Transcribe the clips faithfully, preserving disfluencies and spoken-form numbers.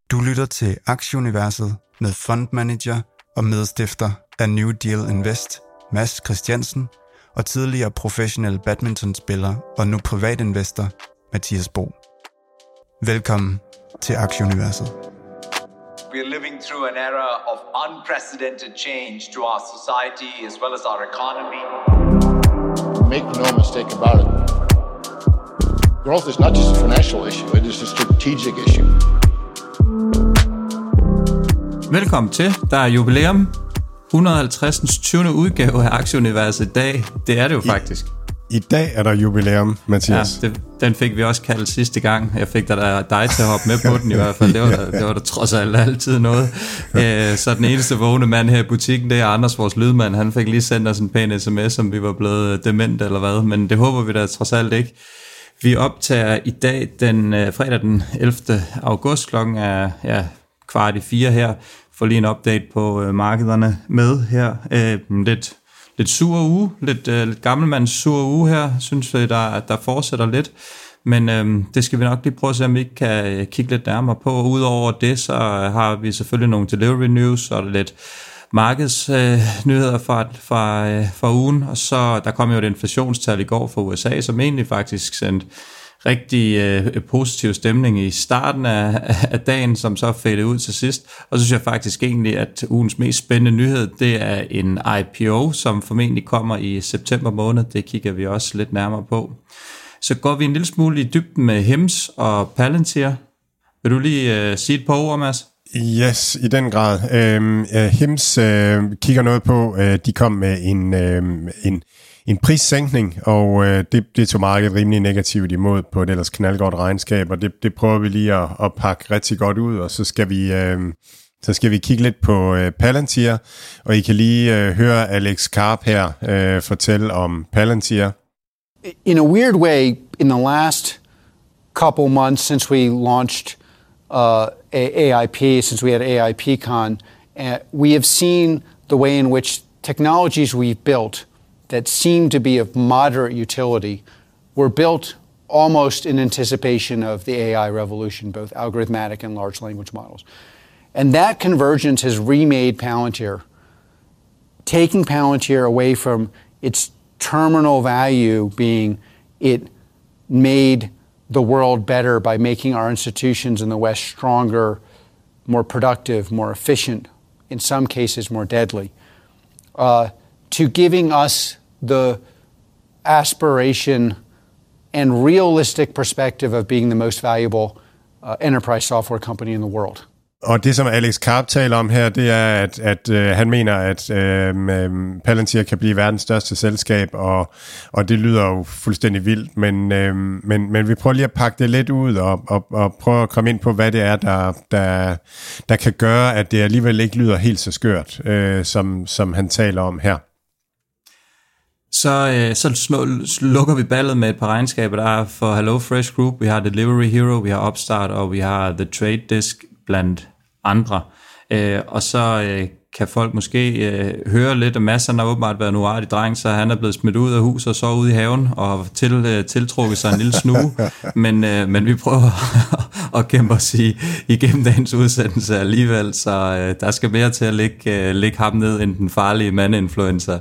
Du lytter til Aktieuniverset med fondmanager og medstifter af New Deal Invest, Mads Christiansen, og tidligere professionel badmintonspiller og nu privatinvestor, Mathias Bo. Velkommen til Aktieuniverset. We are living through an era of unprecedented change to our society as well as our economy. Make no mistake about it. Growth is not just a financial issue, it is a strategic issue. Velkommen til. Der er jubilæum. et hundrede og halvtreds. tyvende udgave af Aktieuniverset i dag. Det er det jo faktisk. I, i dag er der jubilæum, Mathias. Ja, det, den fik vi også kaldt sidste gang. Jeg fik der dig til at hoppe med på den i hvert fald. Det var der, det var der trods alt altid noget. Æ, så den eneste vågne mand her i butikken, det er Anders, vores lydmand. Han fik lige sendt os en pæn sms, om vi var blevet dement eller hvad. Men det håber vi da trods alt ikke. Vi optager i dag den øh, fredag den ellevte august. Klokken er ja, kvart i fire her. Får lige en update på øh, markederne med her. Øh, lidt, lidt sur uge, lidt, øh, lidt gammelmands sur uge her, synes vi, der, der fortsætter lidt. Men øh, det skal vi nok lige prøve at se, om vi ikke kan øh, kigge lidt nærmere på. Udover det, så øh, har vi selvfølgelig nogle delivery news og lidt markedsnyheder øh, fra, fra, øh, fra ugen. Og så der kom jo et inflationstal i går fra U S A, som egentlig faktisk sendte rigtig øh, positiv stemning i starten af, af dagen, som så fadede ud til sidst. Og så synes jeg faktisk egentlig, at ugens mest spændende nyhed, det er en I P O, som formentlig kommer i september måned. Det kigger vi også lidt nærmere på. Så går vi en lille smule i dybden med Hims og Palantir. Vil du lige øh, sige et par ord, Mads? Yes, i den grad. Øhm, Hims øh, kigger noget på, øh, de kom med en, øh, en en prissænkning, og øh, det, det tog markedet rimelig negativt imod på et ellers knaldgodt regnskab, og det, det prøver vi lige at, at pakke rigtig godt ud, og så skal vi, øh, så skal vi kigge lidt på øh, Palantir, og I kan lige øh, høre Alex Karp her øh, fortælle om Palantir. In a weird way, in the last couple months since we launched uh, A I P, since we had A I P Con, uh, we have seen the way in which technologies we've built that seemed to be of moderate utility were built almost in anticipation of the A I revolution, both algorithmic and large language models. And that convergence has remade Palantir, taking Palantir away from its terminal value being it made the world better by making our institutions in the West stronger, more productive, more efficient, in some cases more deadly, uh, to giving us the aspiration and realistic perspective of being the most valuable uh, enterprise software company in the world. Og det, som Alex Karp taler om her, det er, at, at øh, han mener, at øh, Palantir kan blive verdens største selskab, og, og det lyder jo fuldstændig vildt, men, øh, men, men vi prøver lige at pakke det lidt ud, og, og, og prøve at komme ind på, hvad det er, der, der, der kan gøre, at det alligevel ikke lyder helt så skørt, øh, som, som han taler om her. Så, øh, så slukker vi ballet med et par regnskaber, der er for HelloFresh Group. Vi har Delivery Hero, vi har Upstart, og vi har The Trade Desk blandt andre. Øh, og så øh, kan folk måske øh, høre lidt, at Mads har åbenbart været en uartig dreng, så han er blevet smidt ud af huset og så ude i haven og til, øh, tiltrukket sig en lille snue. men, øh, men vi prøver at kæmpe os i, igennem dagens udsendelse alligevel, så øh, der skal mere til at lægge, øh, lægge ham ned end den farlige mandinfluencer.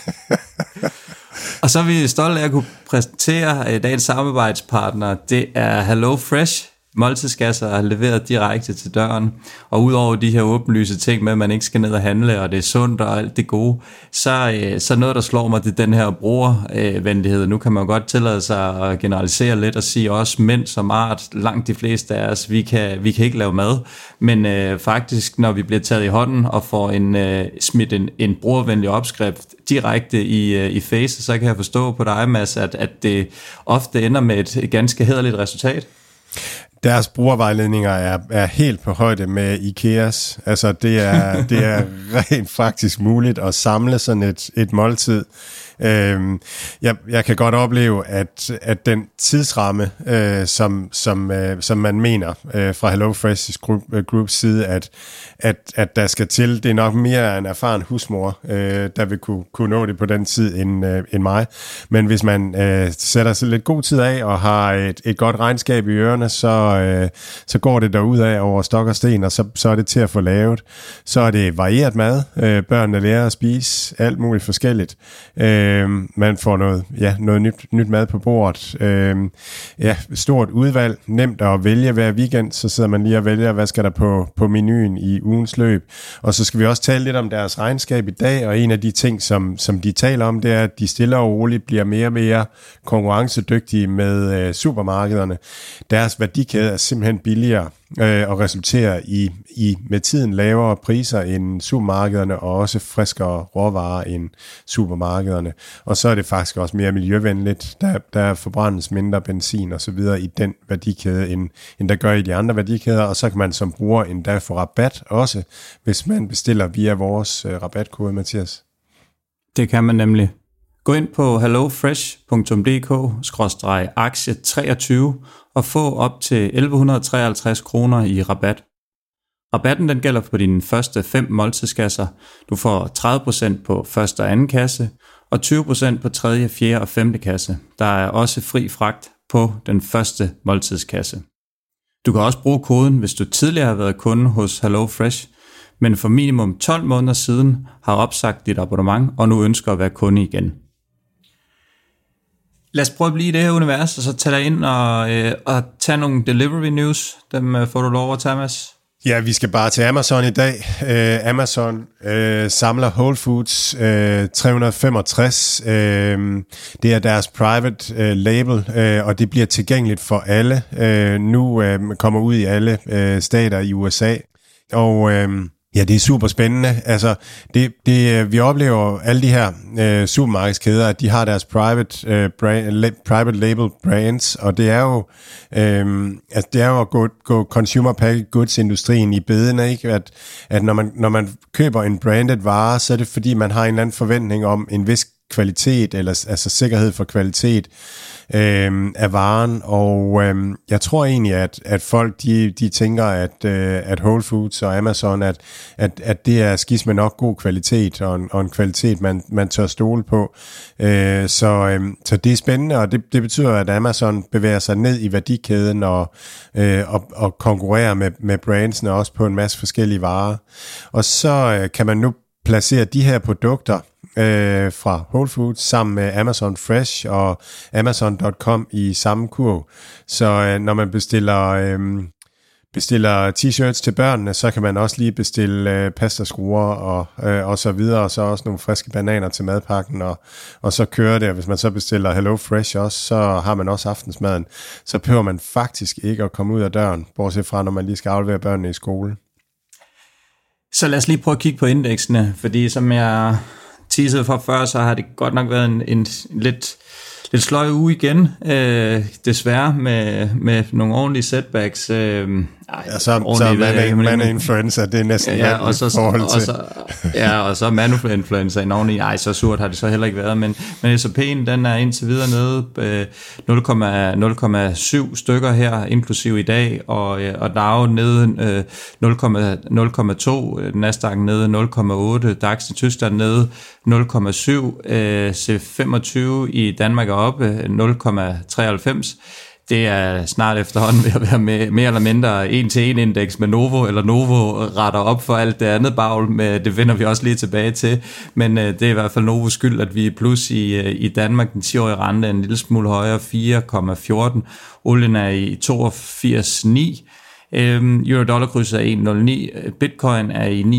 Og så er vi stolte af at kunne præsentere uh, dagens samarbejdspartner. Det er HelloFresh. Måltidskasser er leveret direkte til døren. Og udover de her åbenlyse ting med, at man ikke skal ned og handle, og det er sundt og alt det gode, så, uh, så noget, der slår mig, det er den her brugervenlighed. Uh, nu kan man godt tillade sig at generalisere lidt og sige også mænd som art. Langt de fleste af os, vi kan, vi kan ikke lave mad. Men uh, faktisk, når vi bliver taget i hånden og får en, uh, smidt en, en brugervenlig opskrift direkte i, uh, i face, så kan jeg forstå på dig, Mads, at, at det ofte ender med et, et ganske hæderligt resultat. Deres brugervejledninger er, er helt på højde med IKEAs. Altså det er, det er rent faktisk muligt at samle sådan et, et måltid. Øhm, jeg, jeg kan godt opleve, at, at den tidsramme, øh, som, som, øh, som man mener øh, fra HelloFresh Group, øh, Groups side, at, at, at der skal til, det er nok mere en erfaren husmor, øh, der vil kunne, kunne nå det på den tid end, øh, end mig. Men hvis man øh, sætter sig lidt god tid af og har et, et godt regnskab i ørerne, så, øh, så går det derudad over stok og sten, og så, så er det til at få lavet. Så er det varieret mad. Øh, børnene lærer at spise alt muligt forskelligt. Øh, man får noget, ja, noget nyt, nyt mad på bordet. Øh, ja, stort udvalg. Nemt at vælge hver weekend. Så sidder man lige og vælger, hvad skal der på, på menuen i ugens løb. Og så skal vi også tale lidt om deres regnskab i dag, og en af de ting, som, som de taler om, det er, at de stille og roligt bliver mere og mere konkurrencedygtige med øh, supermarkederne. Deres værdikæde er simpelthen billigere øh, og resulterer i, i med tiden lavere priser end supermarkederne, og også friskere råvarer end supermarkederne. Og så er det faktisk også mere miljøvenligt. Der, der forbrændes mindre benzin og så videre i den værdikæde, end, end der gør i de andre værdikæder, og så kan man som bruger endda få rabat også, hvis man bestiller via vores øh, rabatkode, Mathias. Det kan man nemlig. Gå ind på hellofresh punktum d k skråstreg aktie treogtyve og få op til elleve treoghalvtreds kroner i rabat. Rabatten den gælder på dine første fem måltidskasser. Du får tredive procent på første og anden kasse og tyve procent på tredje, fjerde og femte kasse. Der er også fri fragt på den første måltidskasse. Du kan også bruge koden, hvis du tidligere har været kunde hos HelloFresh, men for minimum tolv måneder siden har opsagt dit abonnement og nu ønsker at være kunde igen. Lad os prøve at blive i det her univers, og så tage dig ind og, øh, og tage nogle delivery news. Dem øh, får du lov at tage, Mads. Ja, vi skal bare til Amazon i dag. Uh, Amazon uh, samler Whole Foods uh, tre hundrede og femogtres. Uh, det er deres private uh, label, uh, og det bliver tilgængeligt for alle. Uh, nu uh, kommer ud i alle uh, stater i U S A. Og uh, ja, det er super spændende. Altså, det, det, vi oplever alle de her øh, supermarkedskæder, at de har deres private, øh, brand, la, private label brands, og det er jo, øh, altså, det er jo at gå, gå consumer packaged goods industrien i bedene, ikke? At, at når man, når man køber en branded vare, så er det fordi, man har en eller anden forventning om en vis kvalitet, eller altså sikkerhed for kvalitet øh, af varen, og øh, jeg tror egentlig, at, at folk de, de tænker, at, øh, at Whole Foods og Amazon, at, at, at det er skidt med nok god kvalitet, og en, og en kvalitet, man, man tør stole på. Øh, så, øh, så det er spændende, og det, det betyder, at Amazon bevæger sig ned i værdikæden, og, øh, og, og konkurrerer med, med brandsene også på en masse forskellige varer. Og så øh, kan man nu placere de her produkter øh, fra Whole Foods sammen med Amazon Fresh og Amazon punktum com i samme kurv. Så øh, når man bestiller, øh, bestiller t-shirts til børnene, så kan man også lige bestille øh, pastaskruer og, øh, og så videre, og så også nogle friske bananer til madpakken, og, og så kører det. Og hvis man så bestiller Hello Fresh også, så har man også aftensmaden. Så behøver man faktisk ikke at komme ud af døren, bortset fra når man lige skal aflevere børnene i skole. Så lad os lige prøve at kigge på indeksene, fordi som jeg teasede for før, så har det godt nok været en, en lidt, lidt sløj uge igen, øh, desværre med, med nogle ordentlige setbacks. Øh, ej, ja, så, så man, man influenza, det er næsten ja, og så, forhold og til. Så, ja, og så man-influenza i oveni. Ej, så surt har det så heller ikke været, men, men S og P'en, den er indtil videre nede øh, nul komma syv stykker her, inklusiv i dag, og, og Dow nede øh, nul komma to, Nasdaq nede nul komma otte, DAX i Tyskland nede nul komma syv, øh, C femogtyve i Danmark er oppe nul komma treoghalvfems. Det er snart efterhånden ved at være med, mere eller mindre en-til-en indeks med Novo, eller Novo retter op for alt det andet bagl, med, det vender vi også lige tilbage til, men øh, det er i hvert fald Novos skyld, at vi er plus i, øh, i Danmark, den ti-årige rente er en lille smule højere, fire komma fjorten, olien er i toogfirs komma ni, Øhm, Euro-dollar-krydset er en komma nul ni, Bitcoin er i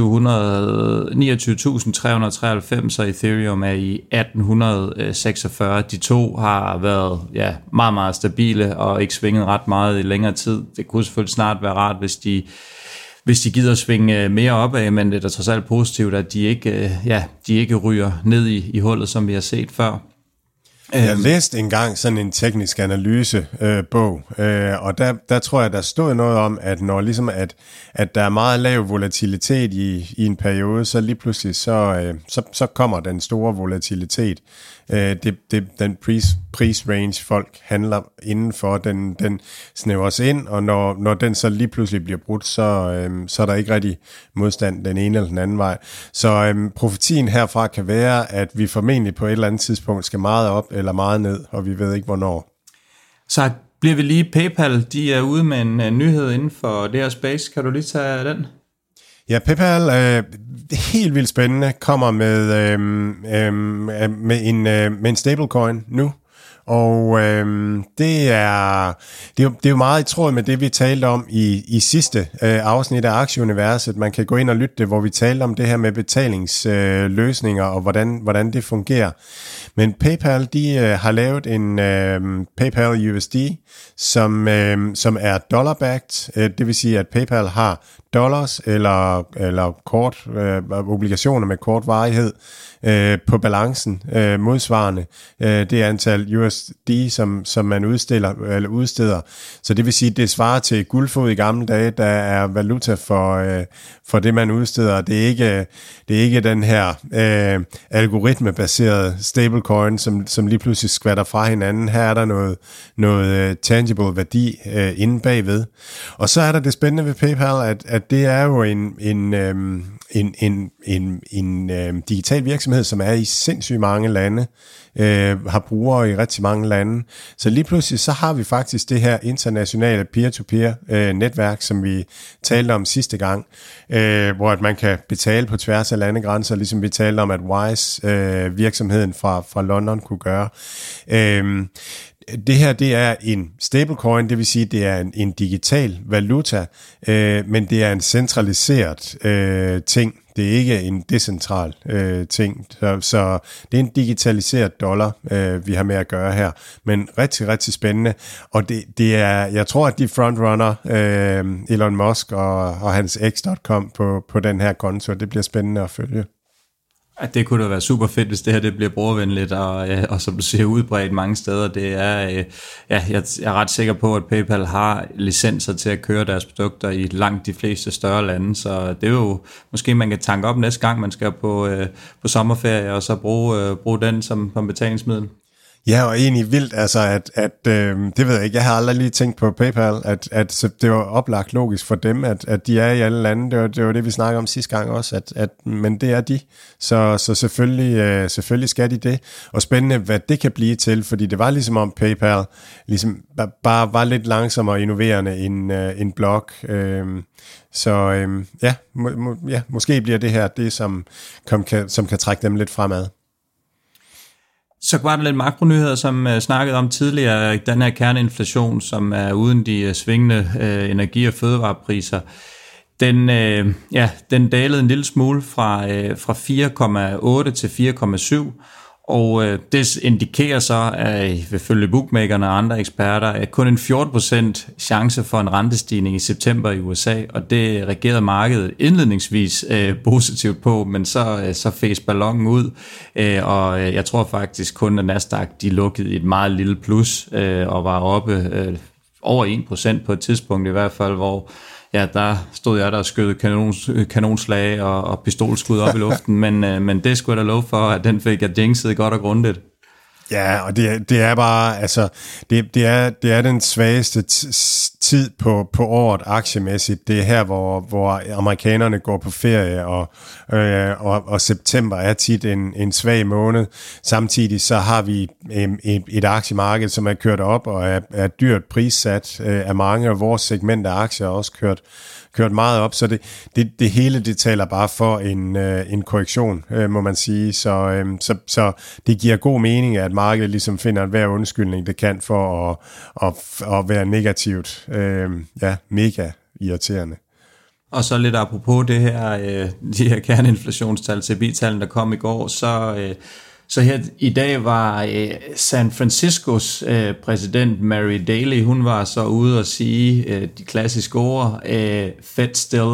niogtyve tusind tre hundrede og treoghalvfems, og Ethereum er i atten seksogfyrre. De to har været ja, meget, meget stabile og ikke svinget ret meget i længere tid. Det kunne selvfølgelig snart være rart, hvis de, hvis de gider svinge mere opad, men det er da trods alt positivt, at de ikke, ja, de ikke ryger ned i, i hullet, som vi har set før. Jeg læste engang sådan en teknisk analyse øh, bog, øh, og der, der tror jeg, der stod noget om, at når ligesom at, at der er meget lav volatilitet i, i en periode, så lige pludselig så, øh, så, så kommer den store volatilitet. Øh, det, det, den pris, prisrange, folk handler indenfor, den, den snævres ind, og når, når den så lige pludselig bliver brudt, så, øh, så er der ikke rigtig modstand den ene eller den anden vej. Så øh, profetien herfra kan være, at vi formentlig på et eller andet tidspunkt skal meget op eller meget ned, og vi ved ikke hvornår. Så har bliver vi lige PayPal, de er ude med en uh, nyhed inden for det her space. Kan du lige tage den? Ja, PayPal er helt vildt spændende, kommer med, øh, øh, med, en, øh, med en stablecoin nu. Og øhm, det, er, det, er jo, det er jo meget i tråd med det, vi talte om i, i sidste øh, afsnit af Aktieuniverset. Man kan gå ind og lytte det, hvor vi talte om det her med betalingsløsninger øh, og hvordan, hvordan det fungerer. Men PayPal, de øh, har lavet en øh, PayPal U S D, som, øh, som er dollar-backed. Øh, det vil sige, at PayPal har dollars eller, eller kort, øh, obligationer med kort varighed øh, på balancen øh, modsvarende øh, det antal U S D, som, som man udstiller, eller udsteder. Så det vil sige, at det svarer til guldfod i gamle dage, der er valuta for, øh, for det, man udsteder. Det er ikke, det er ikke den her øh, algoritmebaserede stablecoin, som, som lige pludselig skvatter fra hinanden. Her er der noget, noget tangible værdi øh, inde bagved. Og så er der det spændende ved PayPal, at, at det er jo en, en, øhm, en, en, en, en øhm, digital virksomhed, som er i sindssygt mange lande, øh, har brugere i rigtig mange lande. Så lige pludselig så har vi faktisk det her internationale peer-to-peer øh, netværk, som vi talte om sidste gang, øh, hvor at man kan betale på tværs af landegrænser, ligesom vi talte om, at Wise, øh, virksomheden fra, fra London, kunne gøre. Øh, Det her, det er en stablecoin, det vil sige, det er en, en digital valuta, øh, men det er en centraliseret øh, ting. Det er ikke en decentral øh, ting. Så, så det er en digitaliseret dollar, øh, vi har med at gøre her. Men rigtig, rigtig spændende. Og det, det er, jeg tror, at de frontrunner, øh, Elon Musk og, og hans X punktum com på, på den her konto, det bliver spændende at følge. At det kunne da være super fedt, hvis det her det bliver brugervenligt og, ja, og som du siger, udbredt mange steder. Det er, ja, jeg er ret sikker på, at PayPal har licenser til at køre deres produkter i langt de fleste større lande, så det er jo, måske man kan tanke op næste gang, man skal på, på sommerferie, og så bruge, bruge den som, som betalingsmiddel. Ja, og egentlig vildt, altså, at, at øh, det ved jeg ikke, jeg har aldrig lige tænkt på PayPal, at, at det var oplagt logisk for dem, at, at de er i alle lande, det var det, var det vi snakkede om sidste gang også, at, at, men det er de, så, så selvfølgelig, øh, selvfølgelig skal de det, og spændende, hvad det kan blive til, fordi det var ligesom om PayPal ligesom bare var lidt langsommere og innoverende end øh, en blog, øh, så øh, ja, må, må, ja, måske bliver det her det, som, kom, kan, som kan trække dem lidt fremad. Så var der lidt makronyheder, som uh, snakkede om tidligere, den her kerneinflation, som er uden de uh, svingende uh, energi- og fødevarepriser. Den, uh, ja, den dalede en lille smule fra, uh, fra fire komma otte til fire komma syv, og uh, det indikerer så, at ifølge bookmakerne og andre eksperter, at kun en fjorten procent chance for en rentestigning i september i U S A, og det reagerede markedet indledningsvis uh, positivt på, men så, uh, så fæs ballonen ud, uh, og uh, jeg tror faktisk kun, at Nasdaq de lukkede i et meget lille plus, uh, og var oppe uh, over en procent på et tidspunkt i hvert fald, hvor ja, der stod jeg der og skød kanons, kanonslag og, og pistolskud op i luften, men, øh, men det skulle jeg da love for, at den fik jeg jinxet godt og grundigt. Ja, og det, det er bare, altså, det, det, er, det er den svageste t- tid på, på året aktiemæssigt. Det er her, hvor, hvor amerikanerne går på ferie, og, øh, og, og september er tit en, en svag måned. Samtidig så har vi et, et, et aktiemarked, som er kørt op og er, er dyrt prissat øh, af mange, og vores segment af aktier er også kørt kørt meget op, så det, det, det hele det taler bare for en, øh, en korrektion, øh, må man sige. Så, øh, så, så det giver god mening, at markedet ligesom finder hver undskyldning, det kan for at, at, at være negativt. Øh, ja, mega irriterende. Og så lidt apropos det her, øh, de her kerneinflationstal, C B I-tallene, der kom i går, så... Øh, Så her i dag var øh, San Franciscos øh, præsident Mary Daly, hun var så ude og sige øh, de klassiske ord, øh, Fed still,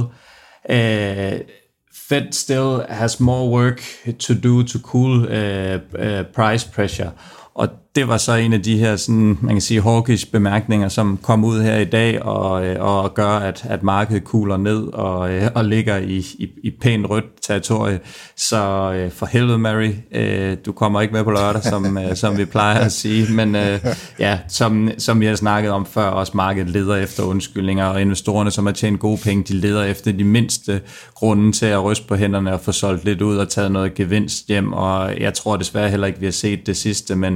øh, Fed still has more work to do to cool øh, øh, price pressure. Og det var så en af de her, sådan, man kan sige, hawkish bemærkninger, som kom ud her i dag og, og gør, at, at markedet kuler ned og, og ligger i, i, i pænt rødt territorie. Så øh, for helvede, Mary, øh, du kommer ikke med på lørdag, som, øh, som vi plejer at sige. Men øh, ja, som, som vi har snakket om før, også markedet leder efter undskyldninger, og investorerne, som har tjent gode penge, de leder efter de mindste grunde til at ryste på hænderne og få solgt lidt ud og taget noget gevinst hjem. Og jeg tror desværre heller ikke, vi har set det sidste, men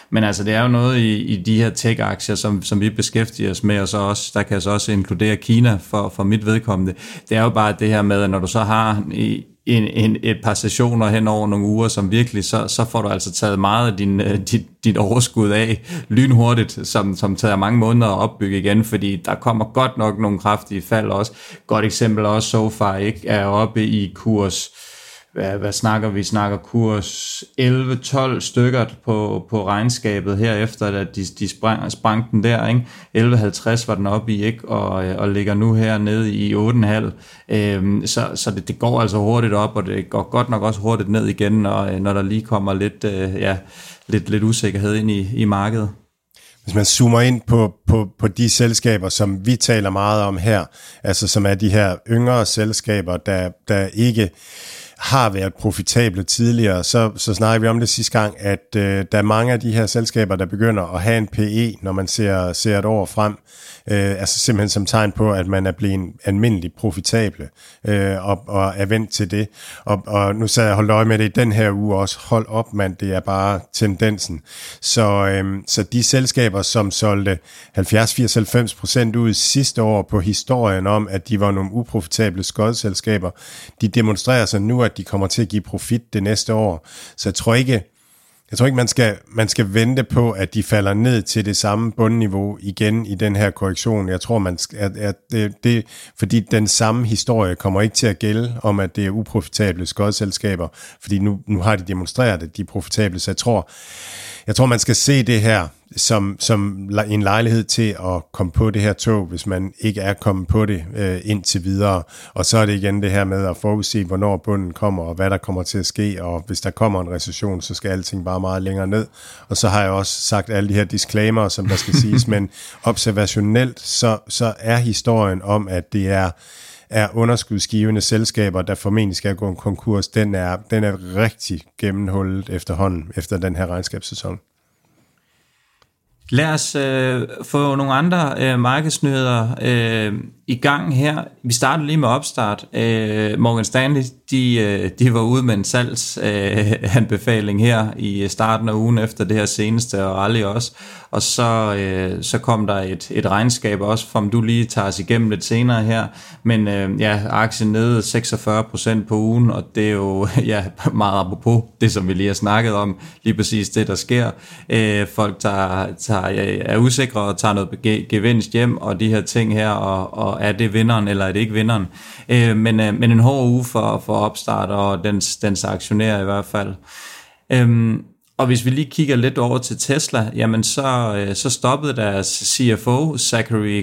Men altså, det er jo noget i, i de her tech-aktier, som, som vi beskæftiger os med, og så også, der kan så også inkludere Kina for, for mit vedkommende. Det er jo bare det her med, at når du så har i, En, en, et par sessioner hen over nogle uger, som virkelig, så, så får du altså taget meget af din, dit, dit overskud af lynhurtigt, som, som tager mange måneder at opbygge igen, fordi der kommer godt nok nogle kraftige fald også. Godt eksempel også SoFi, ikke, er oppe i kurs, hvad, hvad snakker vi? snakker kurs elleve tolv stykker på, på regnskabet herefter, at de, de sprang, sprang den der, ikke? elleve halvtreds var den oppe i, ikke? Og, og ligger nu her nede i otte komma fem. Øhm, så så det, det går altså hurtigt op, og det går godt nok også hurtigt ned igen, når, når der lige kommer lidt, øh, ja, lidt, lidt usikkerhed ind i, i markedet. Hvis man zoomer ind på, på, på de selskaber, som vi taler meget om her, altså som er de her yngre selskaber, der, der ikke har været profitable tidligere, så, så snakker vi om det sidste gang, at øh, der er mange af de her selskaber, der begynder at have en P E, når man ser, ser et år frem, øh, altså simpelthen som tegn på, at man er blevet almindelig profitable øh, og, og er vendt til det. Og, og nu så jeg holdt øje med det i den her uge også. Hold op, mand, det er bare tendensen. Så, øh, så de selskaber, som solgte halvfjerds, firs, halvfems procent ud sidste år på historien om, at de var nogle uprofitable skodselskaber, de demonstrerer sig nu, at de kommer til at give profit det næste år. Så jeg tror ikke, jeg tror ikke man skal, man skal vente på, at de falder ned til det samme bundniveau igen i den her korrektion. Jeg tror, man skal, at, at det, det, fordi den samme historie kommer ikke til at gælde om, at det er uprofitable skodselskaber, fordi nu, nu har de demonstreret, at de er profitable. Så jeg tror, jeg tror, man skal se det her som, som en lejlighed til at komme på det her tog, hvis man ikke er kommet på det øh, indtil videre. Og så er det igen det her med at forudse, hvornår bunden kommer, og hvad der kommer til at ske. Og hvis der kommer en recession, så skal alting bare meget længere ned. Og så har jeg også sagt alle de her disclaimer, som der skal siges. Men observationelt, så, så er historien om, at det er er underskudsgivende selskaber, der formentlig skal gå en konkurs, den er, den er rigtig gennemhullet efterhånden, efter den her regnskabssæson. Lad os øh, få nogle andre øh, markedsnyheder øh, i gang her. Vi starter lige med opstart. Øh, Morgan Stanley, de, øh, de var ude med en salgsanbefaling øh, her i starten af ugen efter det her seneste, og Rally også. Og så, øh, så kom der et, et regnskab også, om du lige tager os igennem lidt senere her. Men øh, ja, aktien nede seksogfyrre procent på ugen, og det er jo ja, meget apropos det, som vi lige har snakket om. Lige præcis det, der sker. Øh, folk tager, tager, er usikre og tager noget gevinst hjem, og de her ting her, og, og er det vinderen, eller er det ikke vinderen? Øh, men, øh, men en hård uge for, for opstart, og dens, dens aktionærer i hvert fald. Øh, Og hvis vi lige kigger lidt over til Tesla, jamen så, så stoppede deres C F O, Zachary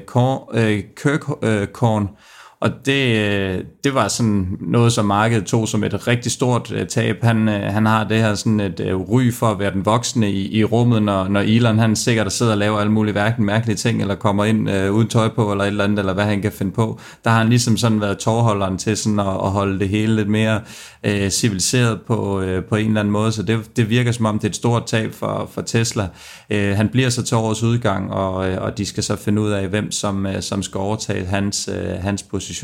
Kirkhorn, og det, det var sådan noget, som markedet tog som et rigtig stort tab. Han, han har det her sådan et ry for at være den voksne i, i rummet, når, når Elon han sikkert sidder og laver alle mulige hverken mærkelige ting, eller kommer ind øh, uden tøj på, eller et eller andet, eller hvad han kan finde på. Der har han ligesom sådan været tovholderen til sådan at, at holde det hele lidt mere øh, civiliseret på, øh, på en eller anden måde, så det, det virker som om det er et stort tab for, for Tesla. Øh, han bliver så til årets udgang, og, og de skal så finde ud af, hvem som, som skal overtage hans, øh, hans position.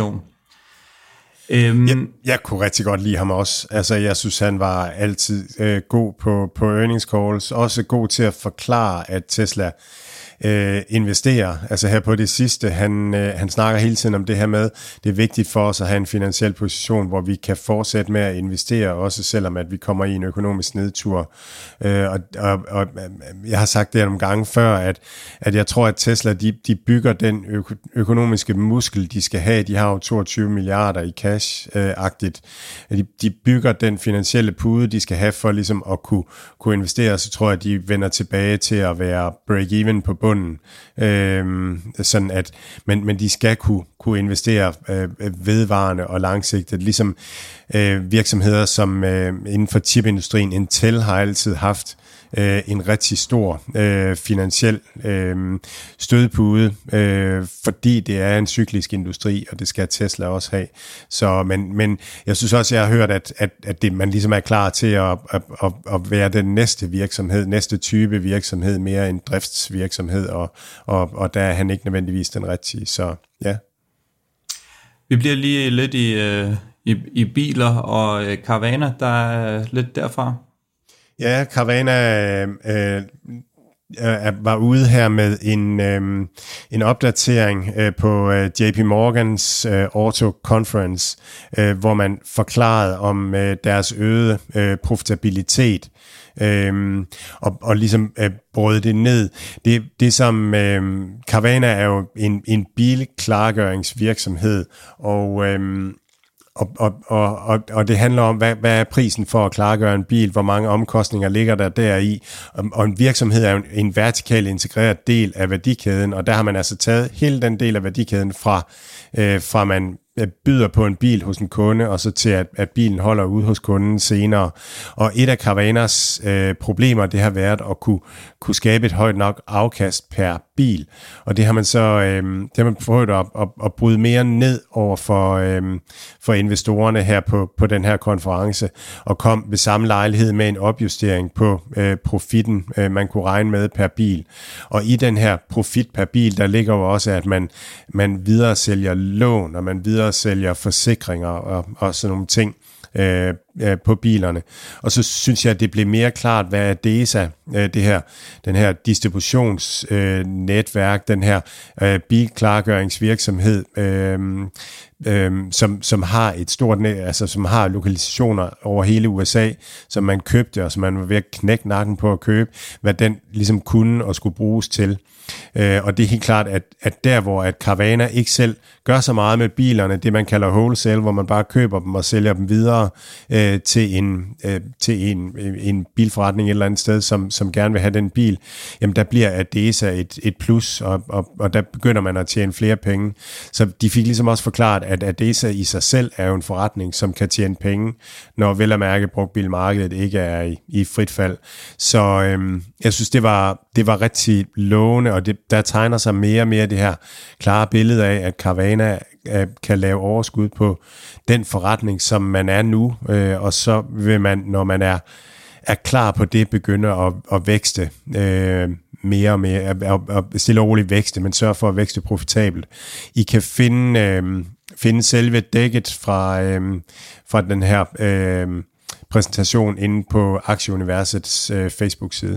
Um, jeg, jeg kunne rigtig godt lide ham også. Altså, jeg synes, han var altid øh, god på, på earnings calls. Også god til at forklare, at Tesla øh, investerer. Altså her på det sidste, han, øh, han snakker hele tiden om det her med, det er vigtigt for os at have en finansiel position, hvor vi kan fortsætte med at investere, også selvom at vi kommer i en økonomisk nedtur. Øh, og, og, og jeg har sagt det nogle gange før, at, at jeg tror, at Tesla, de, de bygger den øko, økonomiske muskel, de skal have. De har jo toogtyve milliarder i cash-agtigt. Øh, de, de bygger den finansielle pude, de skal have for ligesom at kunne, kunne investere. Så tror jeg, at de vender tilbage til at være break-even på bunden. Øhm, sådan at, men, men de skal kunne, kunne investere øh, vedvarende og langsigtet, ligesom øh, virksomheder som øh, inden for chipindustrien. Intel har altid haft øh, en rigtig stor øh, finansiel øh, stødpude, øh, fordi det er en cyklisk industri, og det skal Tesla også have. Så, men, men jeg synes også, jeg har hørt, at, at, at det, man ligesom er klar til at, at, at, at være den næste virksomhed, næste type virksomhed, mere en driftsvirksomhed, og, og, og der er han ikke nødvendigvis den rigtige. Så ja. Vi bliver lige lidt i, øh, i, i biler og øh, karavaner, der er lidt derfra. Ja, Carvana øh, øh, var ude her med en, øh, en opdatering øh, på øh, J P Morgans øh, Auto Conference, øh, hvor man forklarede om øh, deres øgede øh, profitabilitet. Øhm, og, og ligesom øh, brød det ned. Det, det som øh, Carvana er jo en, en bilklargøringsvirksomhed, og, øh, og, og, og, og det handler om, hvad, hvad er prisen for at klargøre en bil, hvor mange omkostninger ligger der deri, og, og en virksomhed er jo en, en vertikalt integreret del af værdikæden, og der har man altså taget hele den del af værdikæden fra, øh, fra man byder på en bil hos en kunde, og så til at, at bilen holder ude hos kunden senere. Og et af Carvanas øh, problemer, det har været at kunne, kunne skabe et højt nok afkast per bil. Og det har man så øh, det har man prøvet at, at, at bryde mere ned over for, øh, for investorerne her på, på den her konference, og kom ved samme lejlighed med en opjustering på øh, profitten, øh, man kunne regne med per bil. Og i den her profit per bil, der ligger jo også, at man, man videre sælger lån, og man videre sælger forsikringer og, og sådan nogle ting øh, øh, på bilerne. Og så synes jeg, at det blev mere klart, hvad er D E S A, øh, det her, den her distributionsnetværk, øh, den her øh, bilklargøringsvirksomhed, øh, øh, som, som har et stort net, altså som har lokalisationer over hele U S A, som man købte, og som man var ved at knække nakken på at købe, hvad den ligesom kunne og skulle bruges til. Øh, og det er helt klart, at, at der hvor at Carvana ikke selv gør så meget med bilerne, det man kalder wholesale, hvor man bare køber dem og sælger dem videre øh, til, en, øh, til en, en bilforretning et eller andet sted, som, som gerne vil have den bil, jamen der bliver A D E S A et, et plus, og, og, og der begynder man at tjene flere penge. Så de fik ligesom også forklaret, at A D E S A i sig selv er jo en forretning, som kan tjene penge, når vel at mærke brugtbilmarkedet ikke er i, i frit fald. Så øh, jeg synes, det var, det var rigtig lovende, og det, der tegner sig mere og mere det her klare billede af, at Carvana øh, kan lave overskud på den forretning, som man er nu, øh, og så vil man, når man er, er klar på det, begynde at, at vækste øh, mere og mere, og, og stille og roligt vækste, men sørge for at vækste profitabelt. I kan finde, øh, finde selve dækket fra, øh, fra den her øh, præsentation inde på Aktieuniversets øh, Facebook-side.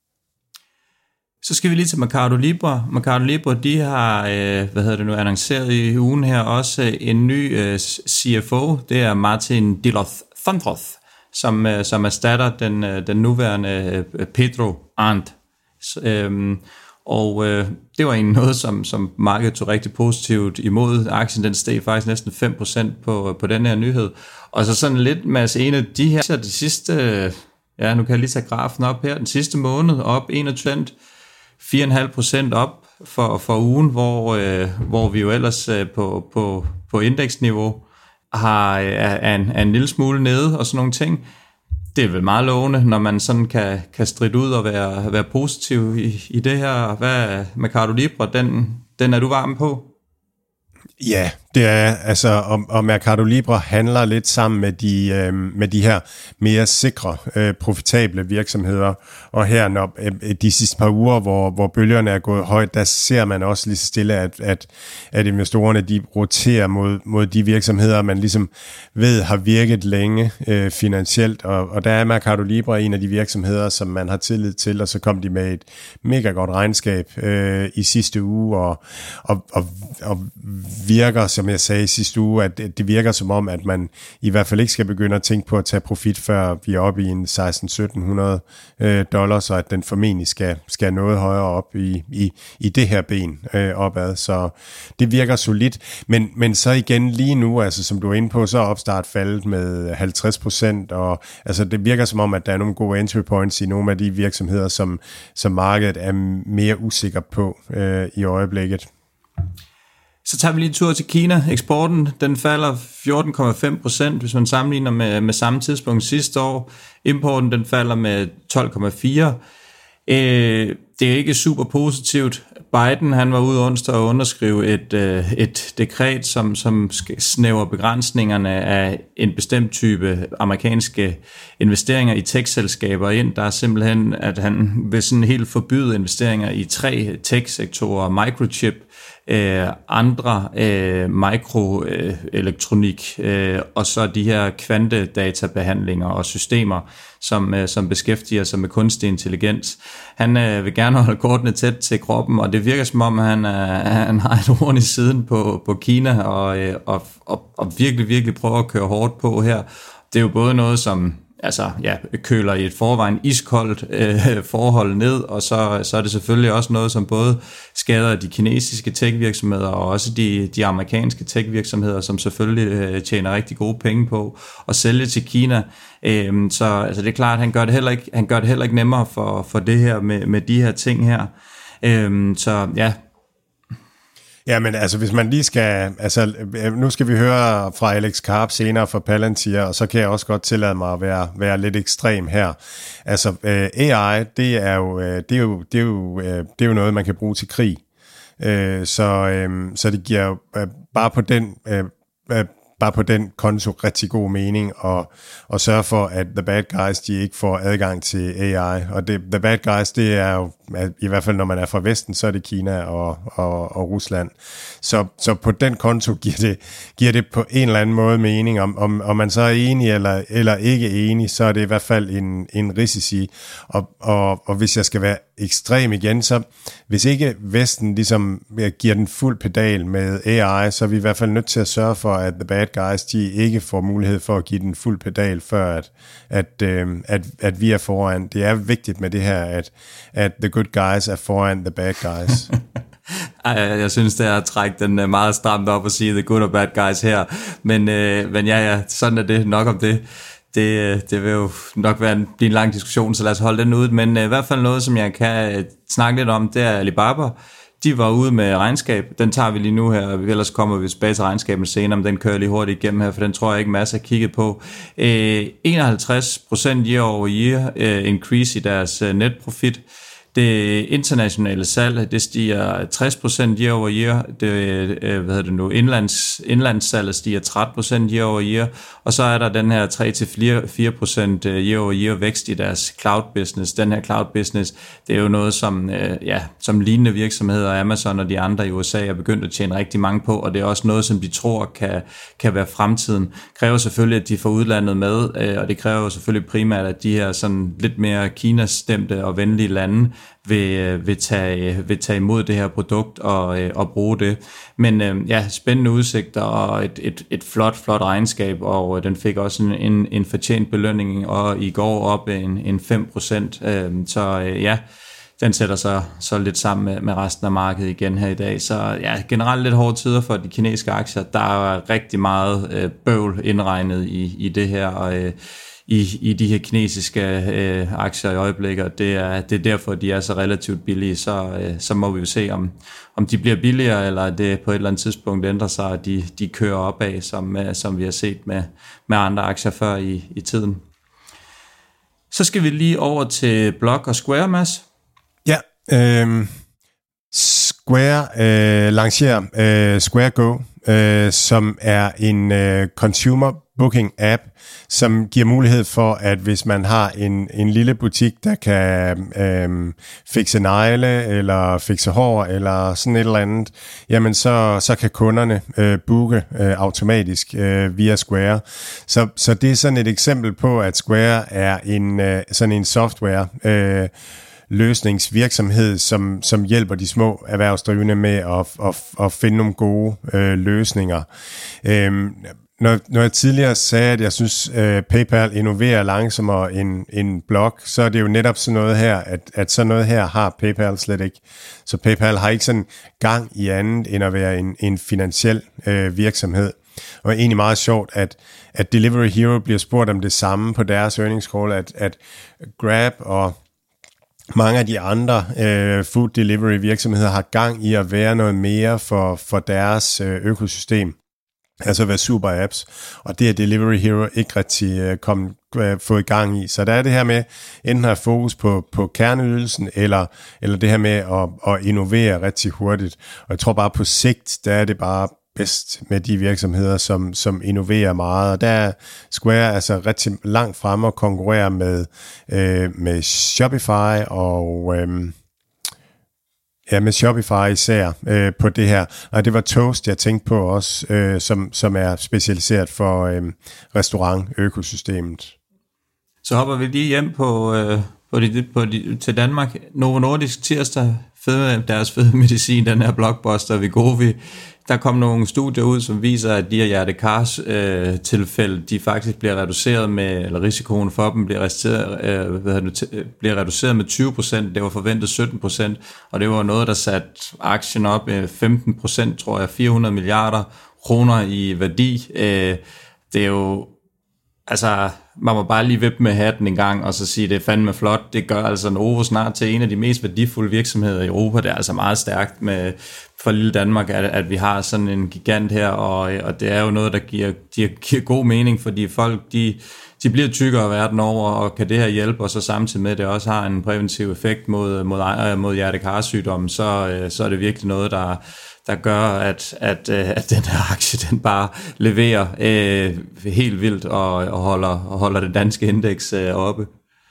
Så skal vi lige til Mercado Libre. Mercado Libre, de har, øh, hvad hedder det nu, annonceret i ugen her også en ny øh, C F O. Det er Martin Diloth-Thundroth, som, øh, som erstatter den, øh, den nuværende øh, Pedro Arndt. Øhm, og øh, det var egentlig noget, som, som markedet tog rigtig positivt imod. Aktien den steg faktisk næsten fem procent på, på den her nyhed. Og så sådan lidt, Mads, en af de her, de sidste, øh, ja, nu kan jeg lige tage grafen op her, den sidste måned op enogtyve procent, fire komma fem procent op for, for ugen, hvor, øh, hvor vi jo ellers øh, på, på, på indeksniveau har, er, er, en, er en lille smule nede og sådan nogle ting. Det er vel meget lovende, når man sådan kan, kan stride ud og være, være positiv i, i det her. Hvad Mercado Libre, den, den er du varm på? Ja, det er altså, og, og Mercado Libre handler lidt sammen med de, øh, med de her mere sikre, øh, profitable virksomheder. Og her, når øh, de sidste par uger, hvor, hvor bølgerne er gået højt, der ser man også lige så stille, at, at, at investorerne de roterer mod, mod de virksomheder, man ligesom ved har virket længe øh, finansielt. Og, og der er Mercado Libre en af de virksomheder, som man har tillid til, og så kom de med et mega godt regnskab øh, i sidste uge, og, og, og, og virker, som jeg sagde i sidste uge, at det virker som om, at man i hvert fald ikke skal begynde at tænke på at tage profit, før vi er oppe i en seksten til sytten hundrede øh, dollars, og at den formentlig skal, skal noget højere op i, i, i det her ben øh, opad. Så det virker solidt. Men, men så igen lige nu, altså som du er inde på, så er opstart faldet med halvtreds procent, og altså det virker som om, at der er nogle gode entry points i nogle af de virksomheder, som, som markedet er mere usikker på øh, i øjeblikket. Så tager vi lige en tur til Kina. Eksporten, den falder fjorten komma fem procent, hvis man sammenligner med, med samme tidspunkt sidste år. Importen, den falder med tolv komma fire. Øh, det er ikke super positivt. Biden, han var ude onsdag og underskrive et, øh, et dekret, som, som snæver begrænsningerne af en bestemt type amerikanske investeringer i tech-selskaber ind. Der er simpelthen, at han vil sådan helt forbyde investeringer i tre tech-sektorer, microchip, øh, andre øh, mikroelektronik, øh, øh, og så de her kvantedatabehandlinger og systemer, som, øh, som beskæftiger sig med kunstig intelligens. Han øh, vil gerne holde kortene tæt til kroppen, og det virker som om, han, øh, han har et horn i siden på, på Kina, og, øh, og, og, og virkelig, virkelig prøver at køre hårdt på her. Det er jo både noget, som altså, ja, køler i et forvejen iskoldt øh, forhold ned, og så, så er det selvfølgelig også noget, som både skader de kinesiske tech-virksomheder og også de, de amerikanske tech-virksomheder, som selvfølgelig øh, tjener rigtig gode penge på at sælge til Kina. Øh, så altså, det er klart, at han gør det heller ikke, han gør det heller ikke nemmere for, for det her med, med de her ting her. Øh, så ja. Ja, men altså, hvis man lige skal, altså, nu skal vi høre fra Alex Karp senere fra Palantir, og så kan jeg også godt tillade mig at være, være lidt ekstrem her. Altså, A I, det er jo, det er jo, det er jo, det er jo noget, man kan bruge til krig. Så, så det giver jo bare på den, bare på den konto rigtig god mening og, og sørge for, at the bad guys, de ikke får adgang til A I. Og det, the bad guys, det er jo, i hvert fald når man er fra Vesten, så er det Kina og, og, og Rusland. Så, så på den konto giver det, giver det på en eller anden måde mening. Om, om, om man så er enig eller, eller ikke enig, så er det i hvert fald en, en risici. Og, og, og hvis jeg skal være ekstrem igen, så hvis ikke Vesten ligesom giver den fuld pedal med A I, så er vi i hvert fald nødt til at sørge for, at the bad guys, de ikke får mulighed for at give den fuld pedal, før at, at, øh, at, at vi er foran. Det er vigtigt med det her, at, at the good guys er foran the bad guys. Ej, jeg synes, det er at trække den meget stramt op og sige the good og bad guys her. Men, øh, men ja, ja, sådan er det nok om det. Det, det vil jo nok være en, blive en lang diskussion, så lad os holde den ud. Men øh, i hvert fald noget, som jeg kan øh, snakke lidt om, det er Alibaba. De var ude med regnskab. Den tager vi lige nu her, og ellers kommer vi tilbage til regnskabet senere, men den kører lige hurtigt igennem her, for den tror jeg ikke masser har kigget på. Øh, enoghalvtreds procent year over year øh, increase i deres øh, netprofit. Det internationale salg, det stiger tres procent year over year. Det, øh, hvad hedder det nu, indlands, indlandssalget stiger tretten procent year over year. Og så er der den her tre til fire procent year over year vækst i deres cloud business. Den her cloud business, det er jo noget, som, øh, ja, som lignende virksomheder, Amazon og de andre i U S A er begyndt at tjene rigtig mange på, og det er også noget, som de tror kan, kan være fremtiden. Det kræver selvfølgelig, at de får udlandet med, øh, og det kræver selvfølgelig primært, at de her sådan lidt mere Kina-stemte og venlige lande vil, vil, tage, vil tage imod det her produkt og, og bruge det. Men ja, spændende udsigter og et, et, et flot, flot regnskab, og den fik også en, en, en fortjent belønning, og i går op en, en fem procent. Så ja, den sætter sig så lidt sammen med, med resten af markedet igen her i dag. Så ja, generelt lidt hårde tider for de kinesiske aktier. Der er rigtig meget bøvl indregnet i, i det her, og I, i de her kinesiske øh, aktier i øjeblikket. Det er, det er derfor, de er så relativt billige. Så, øh, så må vi jo se, om, om de bliver billigere, eller det på et eller andet tidspunkt ændrer sig, og de, de kører opad, som, øh, som vi har set med, med andre aktier før i, i tiden. Så skal vi lige over til Block og Square, Mads. Ja, øh, Square øh, lancerer øh, Square Go, øh, som er en øh, consumer booking app, som giver mulighed for, at hvis man har en, en lille butik, der kan øh, fikse negle, eller fikse hår, eller sådan et eller andet, jamen så, så kan kunderne øh, booke øh, automatisk øh, via Square. Så, så det er sådan et eksempel på, at Square er en øh, sådan en software øh, løsningsvirksomhed, som, som hjælper de små erhvervsdrivende med at, at, at finde nogle gode øh, løsninger. Øhm, når, når jeg tidligere sagde, at jeg synes, øh, PayPal innoverer langsommere end, end Block, så er det jo netop sådan noget her, at, at sådan noget her har PayPal slet ikke. Så PayPal har ikke sådan gang i andet, end at være en, en finansiel øh, virksomhed. Og egentlig meget sjovt, at, at Delivery Hero bliver spurgt om det samme på deres earnings call, at, at Grab og mange af de andre øh, food delivery virksomheder har gang i at være noget mere for, for deres øh, økosystem. Altså være super apps. Og det er Delivery Hero ikke rigtig øh, kommet, øh, fået gang i. Så der er det her med enten at have fokus på, på kerneydelsen, eller, eller det her med at, at innovere rigtig hurtigt. Og jeg tror bare på sigt, der er det bare bedst med de virksomheder, som, som innoverer meget. Og der er Square altså rigtig langt fremme og konkurrerer med, øh, med Shopify og, øh, Ja, med Shopify især øh, på det her. Og det var Toast, jeg tænkte på også, øh, som, som er specialiseret for øh, restaurant-økosystemet. Så hopper vi lige hjem på, øh, på, de, på de, til Danmark. Novo Nordisk tirsdag, fede, deres fede medicin, den her blockbuster Wegovy. Der kom nogle studier ud, som viser, at de her hjertekars øh, tilfælde, de faktisk bliver reduceret med, eller risikoen for dem bliver reduceret, øh, hvad det, bliver reduceret med tyve procent. Det var forventet sytten procent, og det var noget, der satte aktien op med femten procent, tror jeg, fire hundrede milliarder kroner i værdi. Øh, det er jo, altså, man må bare lige vippe med hatten en gang, og så sige, det er fandme flot. Det gør altså Novo snart til en af de mest værdifulde virksomheder i Europa. Det er altså meget stærkt med, for lille Danmark, at, at vi har sådan en gigant her, og, og det er jo noget, der giver, giver, giver god mening, fordi folk, de, de bliver tykkere verden over, og kan det her hjælpe, og så samtidig med, at det også har en præventiv effekt mod, mod, mod hjerte-karsygdomme, så, så er det virkelig noget, der der gør, at, at, at den her aktie, den bare leverer øh, helt vildt og, og, holder, og holder det danske indeks øh, oppe.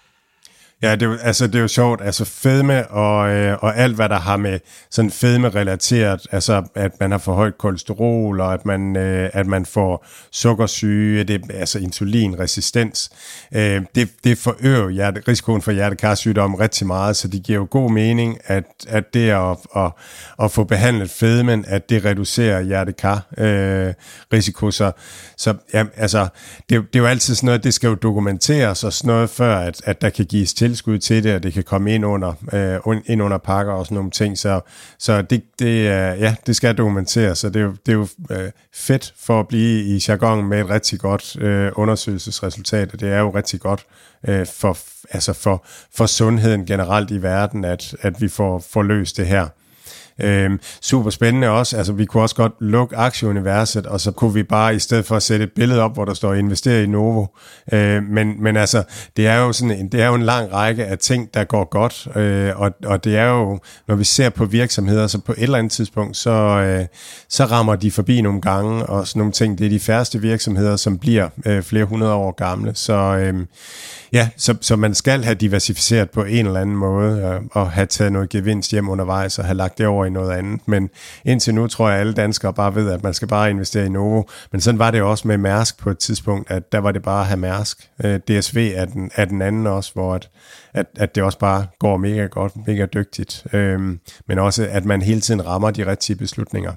Ja, det er, jo, altså, det er jo sjovt. Altså fedme og, øh, og alt, hvad der har med sådan fedme-relateret, altså at man har for højt kolesterol, og at man, øh, at man får sukkersyge, det, altså insulinresistens, øh, det, det forøger hjerte, risikoen for hjertekarsygdom rigtig meget, så det giver jo god mening, at, at det at, at, at få behandlet fedmen, at det reducerer hjertekar-risiko. Øh, så så ja, altså, det, det er jo altid sådan noget, det skal jo dokumenteres og sådan noget, før at, at der kan gives til tilskud til det, og det kan komme ind under, øh, ind under pakker og sådan nogle ting, så, så det, det, ja, det skal dokumenteres, så det er jo, det er jo øh, fedt for at blive i jargon med et rigtig godt øh, undersøgelsesresultat, og det er jo rigtig godt øh, for, altså for, for sundheden generelt i verden, at, at vi får, får løst det her. Øhm, super spændende også, altså vi kunne også godt lukke aktieuniverset, og så kunne vi bare i stedet for at sætte et billede op, hvor der står investere i Novo, øh, men, men altså det er jo sådan en, det er jo en lang række af ting, der går godt, øh, og, og det er jo, når vi ser på virksomheder, så på et eller andet tidspunkt, så, øh, så rammer de forbi nogle gange, og sådan nogle ting, det er de færreste virksomheder, som bliver øh, flere hundrede år gamle, så øh, ja, så, så man skal have diversificeret på en eller anden måde, og, og have taget noget gevinst hjem undervejs, og have lagt det over i noget andet. Men indtil nu tror jeg, at alle danskere bare ved, at man skal bare investere i Novo. Men sådan var det også med Mærsk på et tidspunkt, at der var det bare at have Mærsk. D S V er den, er den anden også, hvor at, at, at det også bare går mega godt, mega dygtigt. Øhm, men også, at man hele tiden rammer de rigtige beslutninger.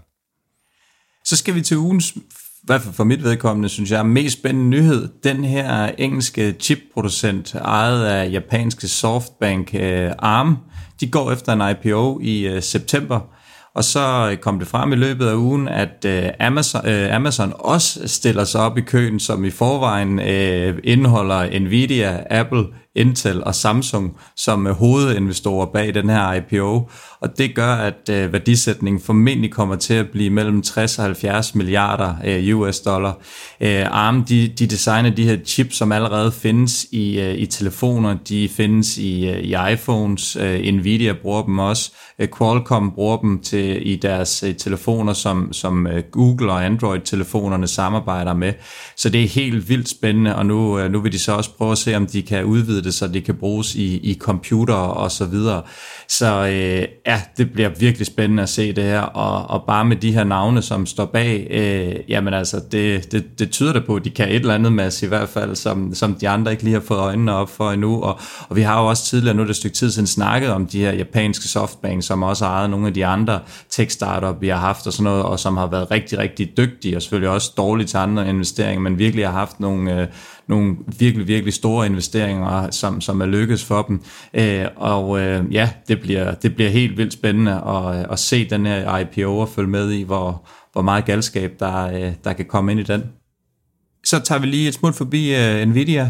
Så skal vi til ugens, i hvert fald for mit vedkommende, synes jeg, mest spændende nyhed. Den her engelske chipproducent, ejet af japanske Softbank uh, ARM, de går efter en I P O i uh, september, og så kom det frem i løbet af ugen, at uh, Amazon, uh, Amazon også stiller sig op i køen, som i forvejen uh, indeholder Nvidia, Apple, Intel og Samsung som uh, hovedinvestorer bag den her I P O, og det gør, at uh, værdisætningen formentlig kommer til at blive mellem tres og halvfjerds milliarder uh, U S dollar. Uh, ARM, de, de designer de her chips, som allerede findes i, uh, i telefoner, de findes i, uh, i iPhones, uh, Nvidia bruger dem også, uh, Qualcomm bruger dem til, i deres uh, telefoner, som, som uh, Google og Android-telefonerne samarbejder med. Så det er helt vildt spændende, og nu, uh, nu vil de så også prøve at se, om de kan udvide det, så det kan bruges i, i computer og så videre. Så øh, ja, det bliver virkelig spændende at se det her, og, og bare med de her navne, som står bag, øh, jamen altså, det, det, det tyder det på, at de kan et eller andet masse i hvert fald, som, som de andre ikke lige har fået øjnene op for endnu, og, og vi har jo også tidligere, nu er det et stykke tid siden, snakket om de her japanske Softbank, som også har ejet nogle af de andre tech-startup, vi har haft og sådan noget, og som har været rigtig, rigtig dygtige, og selvfølgelig også dårlige til andre investeringer, men virkelig har haft nogle, øh, nogle virkelig, virkelig store investeringer, som, som er lykkes for dem, øh, og øh, ja, det bliver, det bliver helt vildt spændende at, at se den her I P O og følge med i, hvor, hvor meget galskab der, der kan komme ind i den. Så tager vi lige et smut forbi uh, Nvidia.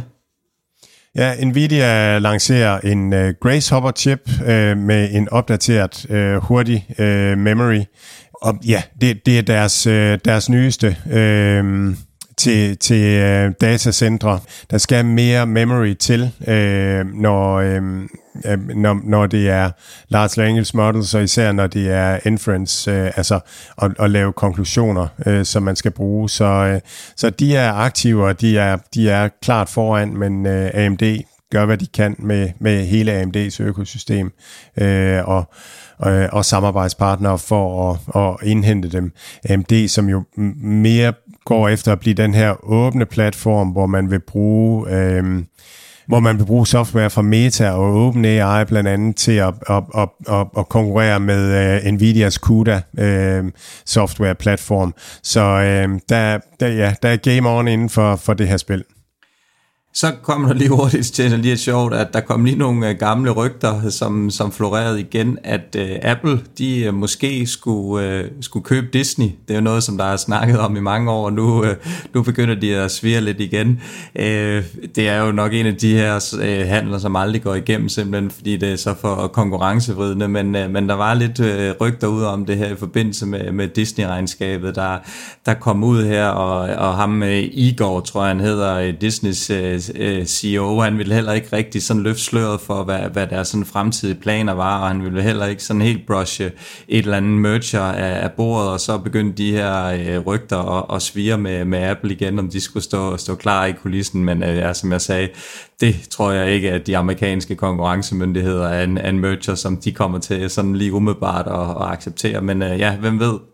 Ja, Nvidia lancerer en uh, Grasshopper-chip uh, med en opdateret uh, hurtig uh, memory. Og ja, det, det er deres, uh, deres nyeste uh, til, til uh, datacentre. Der skal mere memory til, uh, når... Uh, Når, når det er large language models, og især når det er inference, øh, altså at, at lave konklusioner, øh, som man skal bruge. Så, øh, så de er aktive, og de er, de er klart foran, men øh, A M D gør, hvad de kan med, med hele A M D's økosystem øh, og, og, og samarbejdspartnere for at, at indhente dem. A M D, som jo mere går efter at blive den her åbne platform, hvor man vil bruge... Øh, hvor man vil bruge software fra Meta og OpenAI blandt andet til at, at, at, at, at konkurrere med uh, Nvidias CUDA uh, software-platform. Så uh, der, der, ja, der er game on inden for, for det her spil. Så kom der lige hurtigt til lige et sjovt, at der kom lige nogle gamle rygter, som, som florerede igen, at uh, Apple, de uh, måske skulle, uh, skulle købe Disney. Det er jo noget, som der er snakket om i mange år, og nu, uh, nu begynder de at svire lidt igen. Uh, det er jo nok en af de her uh, handler, som aldrig går igennem, simpelthen fordi det er så for konkurrencevridende, men, uh, men der var lidt uh, rygter ud om det her i forbindelse med, med Disney-regnskabet, der, der kom ud her, og, og ham uh, Igor, tror jeg han hedder, uh, Disneys uh, C E O, han ville heller ikke rigtig sådan løfte sløret for, hvad, hvad deres sådan fremtidige planer var, og han ville heller ikke sådan helt brushe et eller andet merger af, af bordet, og så begyndte de her øh, rygter at, at svire med, med Apple igen, om de skulle stå, stå klar i kulissen, men øh, ja, som jeg sagde, det tror jeg ikke, at de amerikanske konkurrencemyndigheder er en, en merger, som de kommer til sådan lige umiddelbart at, at acceptere, men øh, ja, hvem ved?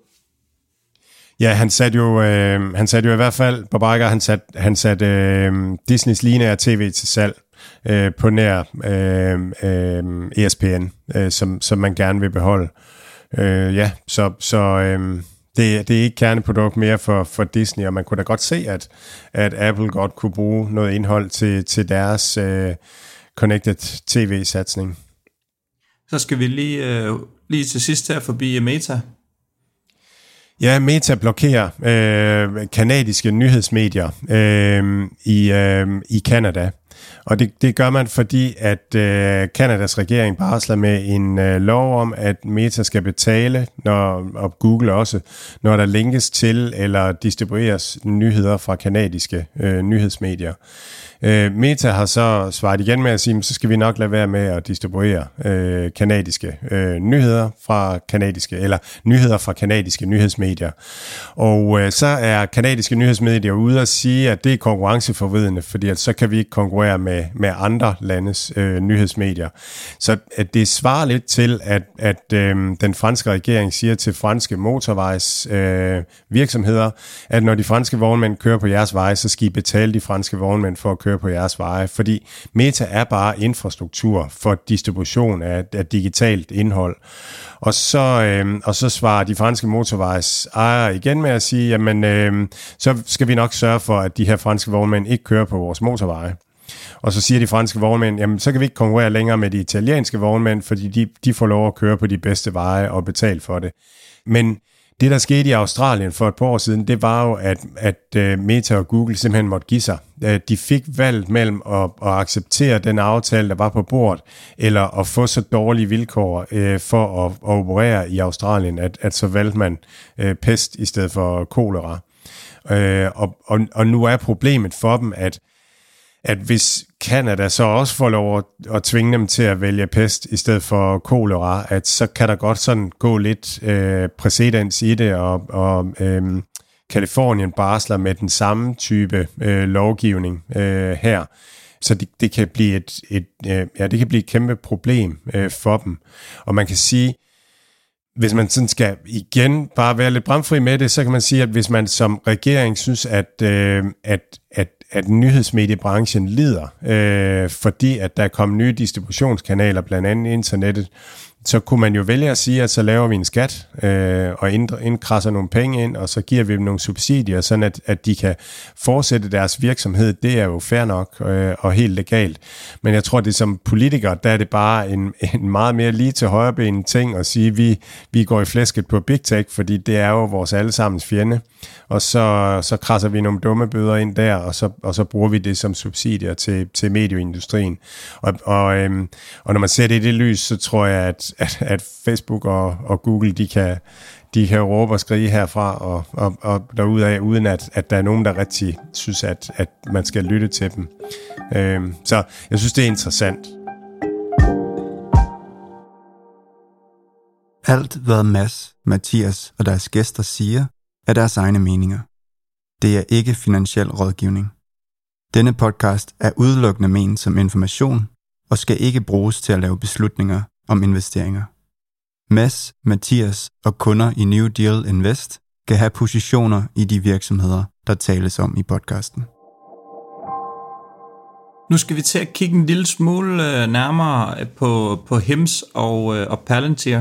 Ja, han satte jo, øh, han satte jo i hvert fald, Bob Iger, han satte han sat, øh, Disneys lineære tv til salg øh, på nær øh, øh, E S P N, øh, som, som man gerne vil beholde. Øh, ja, så, så øh, det, det er ikke kerneprodukt mere for, for Disney, og man kunne da godt se, at, at Apple godt kunne bruge noget indhold til, til deres øh, Connected T V-satsning. Så skal vi lige, øh, lige til sidst her forbi Meta. Ja, Meta blokerer øh, kanadiske nyhedsmedier øh, i, øh, i Canada. Og det, det gør man, fordi at øh, Kanadas regering barsler med en øh, lov om, at Meta skal betale, når, og Google også, når der linkes til eller distribueres nyheder fra kanadiske øh, nyhedsmedier. Øh, Meta har så svaret igen med at sige, så skal vi nok lade være med at distribuere øh, kanadiske øh, nyheder fra kanadiske, eller nyheder fra kanadiske nyhedsmedier. Og øh, så er kanadiske nyhedsmedier ude at sige, at det er konkurrenceforvridende, fordi at så kan vi ikke konkurrere med, med andre landes øh, nyhedsmedier. Så at det svarer lidt til, at, at øh, den franske regering siger til franske motorvejs øh, virksomheder, at når de franske vognmænd kører på jeres veje, så skal I betale de franske vognmænd for at køre på jeres veje, fordi Meta er bare infrastruktur for distribution af, af digitalt indhold. Og så, øh, og så svarer de franske motorvejs ejere igen med at sige, jamen øh, så skal vi nok sørge for, at de her franske vognmænd ikke kører på vores motorveje. Og så siger de franske vognmænd, jamen så kan vi ikke konkurrere længere med de italienske vognmænd, fordi de, de får lov at køre på de bedste veje og betale for det. Men det, der skete i Australien for et par år siden, det var jo, at, at Meta og Google simpelthen måtte give sig. De fik valget mellem at, at acceptere den aftale, der var på bordet, eller at få så dårlige vilkår øh, for at, at operere i Australien, at, at så valgte man øh, pest i stedet for kolera. Øh, og, og, og nu er problemet for dem, at at hvis Canada så også får lov at, at tvinge dem til at vælge pest i stedet for kolera, at så kan der godt sådan gå lidt øh, præcedens i det, og, og øh, Kalifornien barsler med den samme type øh, lovgivning øh, her. Så det, det kan blive et, et øh, ja, det kan blive et kæmpe problem øh, for dem. Og man kan sige, hvis man sådan skal igen bare være lidt bramfri med det, så kan man sige, at hvis man som regering synes, at, øh, at, at, at nyhedsmediebranchen lider, øh, fordi at der er kommet nye distributionskanaler, blandt andet internettet, så kunne man jo vælge at sige, at så laver vi en skat øh, og indkrasser nogle penge ind, og så giver vi dem nogle subsidier, sådan at, at de kan fortsætte deres virksomhed. Det er jo fair nok øh, og helt legalt. Men jeg tror, det som politiker, der er det bare en, en meget mere lige til højrebenet ting at sige, at vi, vi går i flæsket på Big Tech, fordi det er jo vores allesammens fjende. Og så, så krasser vi nogle dumme bøder ind der, og så, og så bruger vi det som subsidier til, til medieindustrien. Og, og, øhm, og når man ser det i det lys, så tror jeg, at, at, at Facebook og, og Google, de kan, de kan råbe og skrige herfra og, og, og derudaf, uden at, at der er nogen, der rigtig synes, at, at man skal lytte til dem. Øhm, så jeg synes, det er interessant. Alt, hvad Mads, Mathias og deres gæster siger, er deres egne meninger. Det er ikke finansiel rådgivning. Denne podcast er udelukkende ment som information og skal ikke bruges til at lave beslutninger om investeringer. Mads, Mathias og kunder i New Deal Invest kan have positioner i de virksomheder, der tales om i podcasten. Nu skal vi til at kigge en lille smule nærmere på, på Hims og, og Palantir.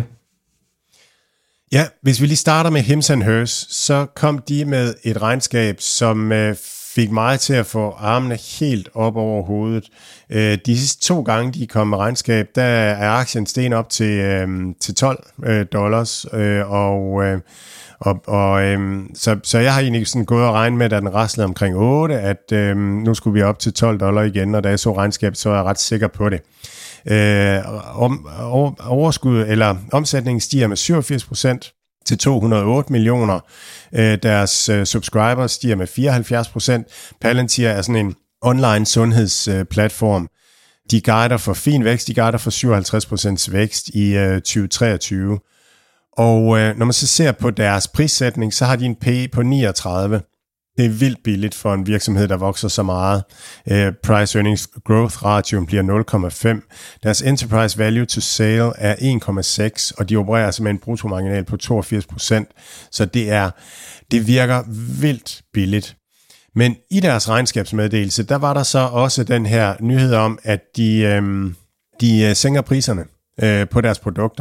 Ja, hvis vi lige starter med Hims and Hers, så kom de med et regnskab, som øh, fik mig til at få armene helt op over hovedet. Øh, de sidste to gange, de kom med regnskab, der er aktien sten op til, øh, til tolv øh, dollars, øh, og, øh, og, og øh, så, så jeg har egentlig sådan gået og regnet med, at den raslede omkring otte, at øh, nu skulle vi op til tolv dollar igen, og da jeg så regnskabet, så er jeg ret sikker på det. Øh, om, over, overskud eller omsætningen stiger med syvogfirs procent til to hundrede og otte millioner. Øh, deres øh, subscribers stiger med fireoghalvfjerds procent. Palantir er sådan en online sundhedsplatform. Øh, de guider for fin vækst, de guider for syvoghalvtreds procent vækst i øh, tyve treogtyve. Og øh, når man så ser på deres prissætning, så har de en P E på niogtredive. Det er vildt billigt for en virksomhed, der vokser så meget. Uh, price earnings growth ratio bliver nul komma fem. Deres enterprise value to sale er en komma seks, og de opererer altså med en bruttomarginal på toogfirs procent. Så det, er, det virker vildt billigt. Men i deres regnskabsmeddelelse, der var der så også den her nyhed om, at de, øhm, de sænker priserne øh, på deres produkter.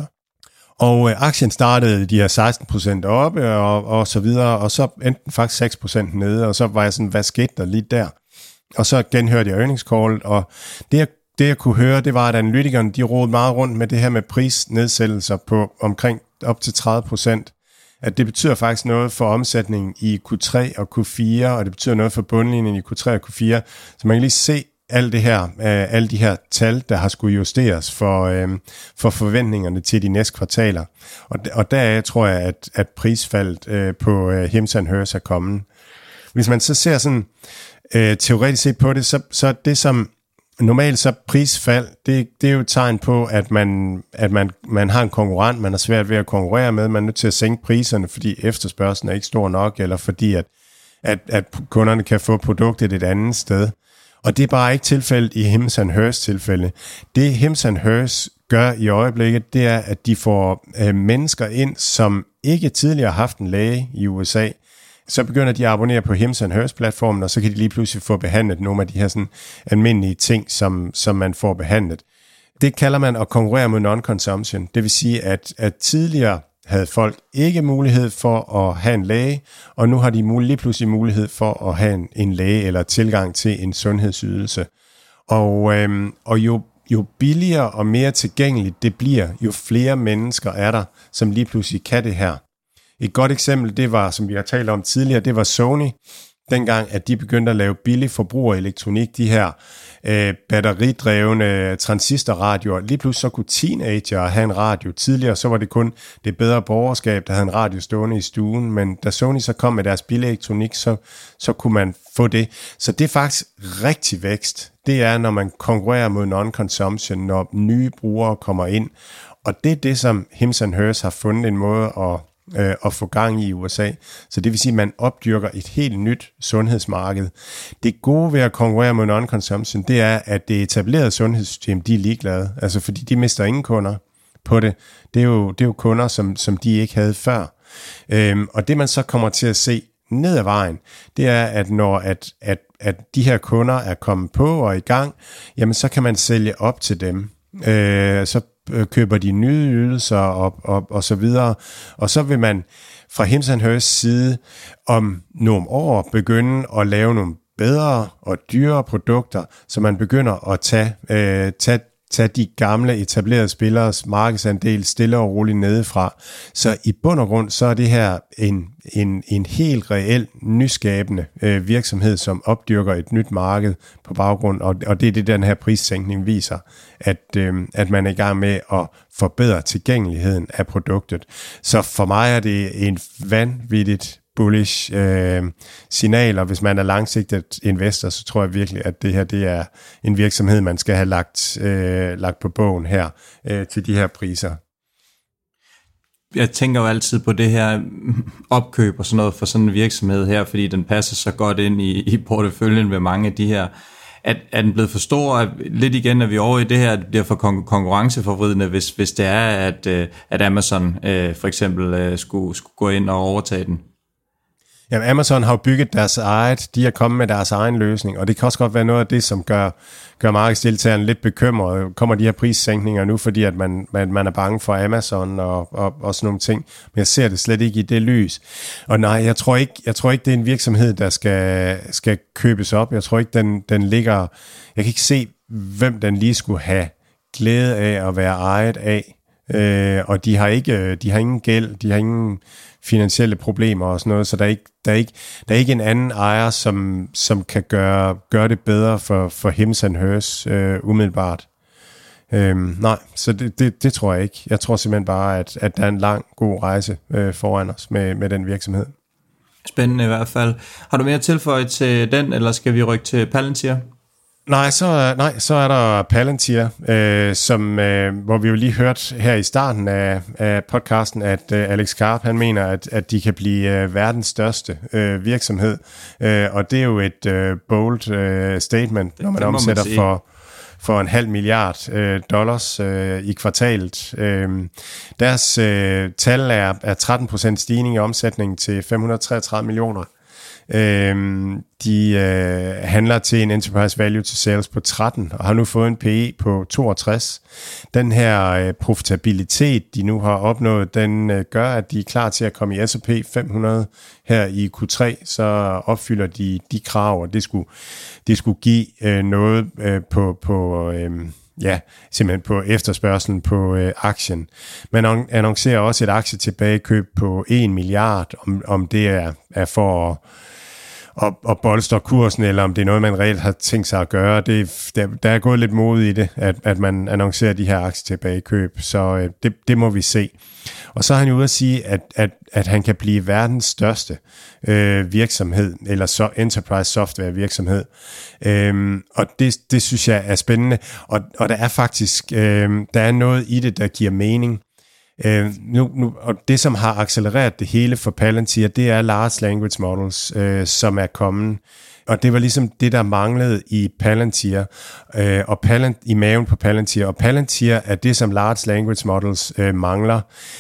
Og øh, aktien startede de her seksten procent oppe og, og så videre, og så endte den faktisk seks procent nede, og så var jeg sådan, hvad skete der lige der? Og så genhørte jeg earnings call, og det jeg, det jeg kunne høre, det var, at analytikerne, de rodede meget rundt med det her med prisnedsættelser på omkring op til tredive procent. At det betyder faktisk noget for omsætningen i Q tre og Q fire, og det betyder noget for bundlinjen i Q tre og Q fire, så man kan lige se, alt det her, øh, alle de her tal, der har skulle justeres for, øh, for forventningerne til de næste kvartaler. Og, og der tror jeg, at, at prisfaldet øh, på øh, Hims and Hers er kommet. Hvis man så ser sådan øh, teoretisk set på det, så, så det som normalt så prisfald, det, det er jo et tegn på, at man, at man, man har en konkurrent, man er svært ved at konkurrere med, man er nødt til at sænke priserne, fordi efterspørgslen er ikke stor nok, eller fordi at, at, at kunderne kan få produktet et andet sted. Og det er bare ikke tilfældet i Hims and Hers tilfælde. Det Hims and Hers gør i øjeblikket, det er, at de får øh, mennesker ind, som ikke tidligere har haft en læge i U S A. Så begynder de at abonnere på Hims and Hers platformen, og så kan de lige pludselig få behandlet nogle af de her sådan almindelige ting, som, som man får behandlet. Det kalder man at konkurrere mod non-consumption. Det vil sige, at, at tidligere havde folk ikke mulighed for at have en læge, og nu har de mul- lige pludselig mulighed for at have en, en læge eller tilgang til en sundhedsydelse. Og, øhm, og jo, jo billigere og mere tilgængeligt det bliver, jo flere mennesker er der, som lige pludselig kan det her. Et godt eksempel, det var, som vi har talt om tidligere, det var Sony. Dengang, at de begyndte at lave billig forbrugerelektronik, de her øh, batteridrevne transistorradioer. Lige pludselig så kunne teenager have en radio. Tidligere så var det kun det bedre borgerskab, der havde en radio stående i stuen, men da Sony så kom med deres billig elektronik, så, så kunne man få det. Så det er faktisk rigtig vækst. Det er, når man konkurrerer mod non-consumption, når nye brugere kommer ind. Og det er det, som Hims and Hers har fundet en måde at at få gang i U S A. Så det vil sige, at man opdyrker et helt nyt sundhedsmarked. Det gode ved at konkurrere mod non-consumption, det er, at det etablerede sundhedssystem, de er ligeglade. Altså fordi de mister ingen kunder på det. Det er jo, det er jo kunder, som, som de ikke havde før. Øhm, og det man så kommer til at se ned ad vejen, det er, at når at, at, at de her kunder er kommet på og i gang, jamen så kan man sælge op til dem. Øh, så køber de nye ydelser og, og, og så videre, og så vil man fra Hims and Hers side om nogle år begynde at lave nogle bedre og dyrere produkter, så man begynder at tage, øh, tage, tage de gamle etablerede spilleres markedsandel stille og roligt nedefra. Så i bund og grund, så er det her en, en, en helt reel nyskabende øh, virksomhed, som opdyrker et nyt marked på baggrund, og, og det er det, den her prissænkning viser, at, øh, at man er i gang med at forbedre tilgængeligheden af produktet. Så for mig er det en vanvittigt bullish øh, signal, og hvis man er langsigtet investor, så tror jeg virkelig, at det her det er en virksomhed, man skal have lagt, øh, lagt på bogen her øh, til de her priser. jeg tænker jo altid på det her opkøb og sådan noget for sådan en virksomhed her, fordi den passer så godt ind i, i porteføljen med mange af de her. At, er den blevet for stor? At, lidt igen er vi over i det her, at det bliver for kon- konkurrenceforvridende, hvis, hvis det er, at, at Amazon øh, for eksempel øh, skulle, skulle gå ind og overtage den. Jamen, Amazon har jo bygget deres eget, de er kommet med deres egen løsning, og det kan også godt være noget af det, som gør, gør markedsdeltagerne lidt bekymret. Kommer de her prissænkninger nu, fordi at man, man, man er bange for Amazon og, og, og sådan nogle ting, men jeg ser det slet ikke i det lys. Og nej, jeg tror ikke, jeg tror ikke det er en virksomhed, der skal, skal købes op. Jeg tror ikke, den, den ligger... Jeg kan ikke se, hvem den lige skulle have glæde af at være ejet af. Øh, og de har ikke, de har ingen gæld, de har ingen finansielle problemer og sådan noget, så der er ikke, der er ikke, der er ikke en anden ejer, som, som kan gøre, gøre det bedre for, for Hims and Hers øh, umiddelbart. Øhm, nej, så det, det, det tror jeg ikke. Jeg tror simpelthen bare, at, at der er en lang, god rejse øh, foran os med, med den virksomhed. Spændende i hvert fald. Har du mere tilføjet til den, eller skal vi rykke til Palantir? Nej, så, nej, så er der Palantir, øh, som, øh, hvor vi jo lige hørte her i starten af, af podcasten, at øh, Alex Karp, han mener, at, at de kan blive øh, verdens største øh, virksomhed. Øh, og det er jo et øh, bold øh, statement, når man det omsætter man for, for en halv milliard øh, dollars øh, i kvartalet. Øh, deres øh, tal er, er tretten procent stigning i omsætningen til fem hundrede og treogtredive millioner. Øhm, de øh, handler til en enterprise value to sales på tretten og har nu fået en P E på toogtres. Den her øh, profitabilitet, de nu har opnået, den øh, gør, at de er klar til at komme i S og P fem hundrede her i Q tre, så opfylder de de krav, og det skulle, det skulle give øh, noget øh, på... på øh, Ja, simpelthen på efterspørgselen på øh, aktien. Man annoncerer også et aktietilbagekøb på en milliard, om, om det er, er for at, at, at bolstre kursen, eller om det er noget, man reelt har tænkt sig at gøre. Det, der, der er gået lidt mod i det, at, at man annoncerer de her aktietilbagekøb, så øh, det, det må vi se. Og så er han jo ude at sige, at, at, at han kan blive verdens største øh, virksomhed, eller så enterprise software virksomhed. Øhm, og det, det synes jeg er spændende. Og, og der er faktisk øh, der er noget i det, der giver mening. Øh, nu, nu, og det, som har accelereret det hele for Palantir, det er large language models, øh, som er kommet. Og det var ligesom det, der manglede i Palantir, øh, og Palant, i maven på Palantir. Og Palantir er det, som large language models øh, mangler.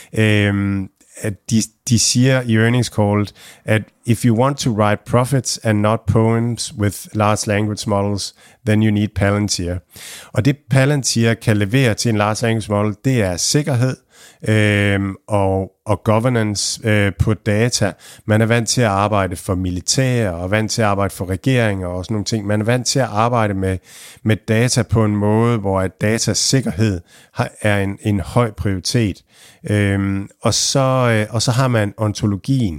Øh, at de, de siger i earnings call, at if you want to write profits and not poems with large language models, then you need Palantir. Og det Palantir kan levere til en large language model, det er sikkerhed, Øhm, og, og governance øh, på data. Man er vant til at arbejde for militære og vant til at arbejde for regeringer og sådan nogle ting. Man er vant til at arbejde med, med data på en måde, hvor at datasikkerhed har, er en, en høj prioritet. Øhm, og, så, øh, og så har man ontologien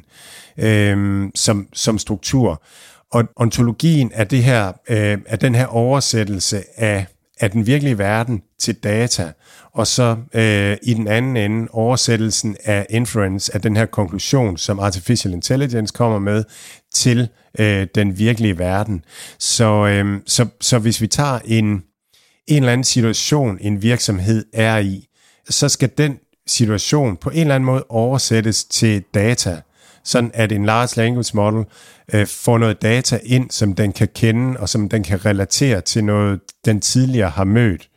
øh, som, som struktur. Og ontologien er, det her, øh, er den her oversættelse af, af den virkelige verden til data, og så øh, i den anden ende oversættelsen af inference, af den her konklusion, som artificial intelligence kommer med, til øh, den virkelige verden. Så, øh, så, så hvis vi tager en, en eller anden situation, en virksomhed er i, så skal den situation på en eller anden måde oversættes til data, sådan at en large language model øh, får noget data ind, som den kan kende, og som den kan relatere til noget, den tidligere har mødt.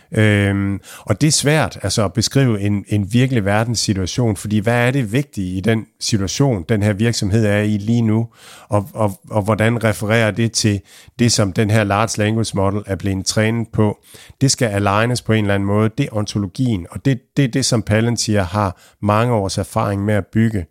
Øhm, og det er svært altså at beskrive en, en virkelig verdenssituation, fordi hvad er det vigtige i den situation, den her virksomhed er i lige nu, og, og, og hvordan refererer det til det, som den her large language model er blevet trænet på. Det skal alignes på en eller anden måde, det er ontologien, og det, det er det, som Palantir har mange års erfaring med at bygge.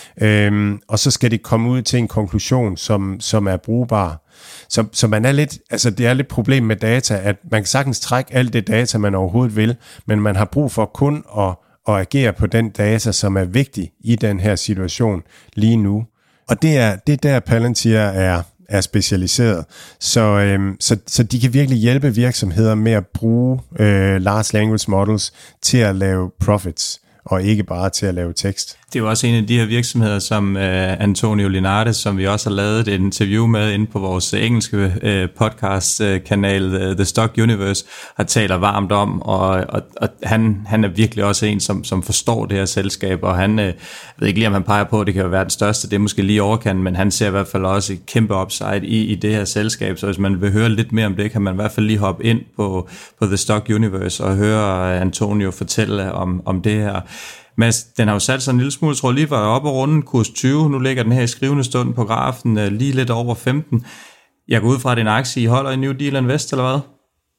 Øhm, og så skal det komme ud til en konklusion, som, som er brugbar. Så, så man er lidt, altså det er lidt problem med data, at man kan sagtens trække alt det data, man overhovedet vil, men man har brug for kun at, at agere på den data, som er vigtig i den her situation lige nu. Og det er, det er der Palantir er, er specialiseret. Så, øhm, så, så de kan virkelig hjælpe virksomheder med at bruge øh, large language models til at lave profits, og ikke bare til at lave tekst. Det er jo også en af de her virksomheder, som uh, Antonio Linares, som vi også har lavet et interview med inde på vores engelske uh, podcast-kanal uh, The Stock Universe, har taler varmt om, og, og, og han, han er virkelig også en, som, som forstår det her selskab, og han, uh, jeg ved ikke lige, om han peger på, at det kan være den største, det er måske lige overkanten, men han ser i hvert fald også et kæmpe upside i, i det her selskab, så hvis man vil høre lidt mere om det, kan man i hvert fald lige hoppe ind på, på The Stock Universe og høre Antonio fortælle om, om det her. Men den har jo sat sig en lille smule, tror jeg lige var oppe og runde kurs tyve, nu ligger den her i skrivende stund på grafen lige lidt over femten. Jeg går ud fra, at en aktie I holder i New Deal Invest, eller hvad?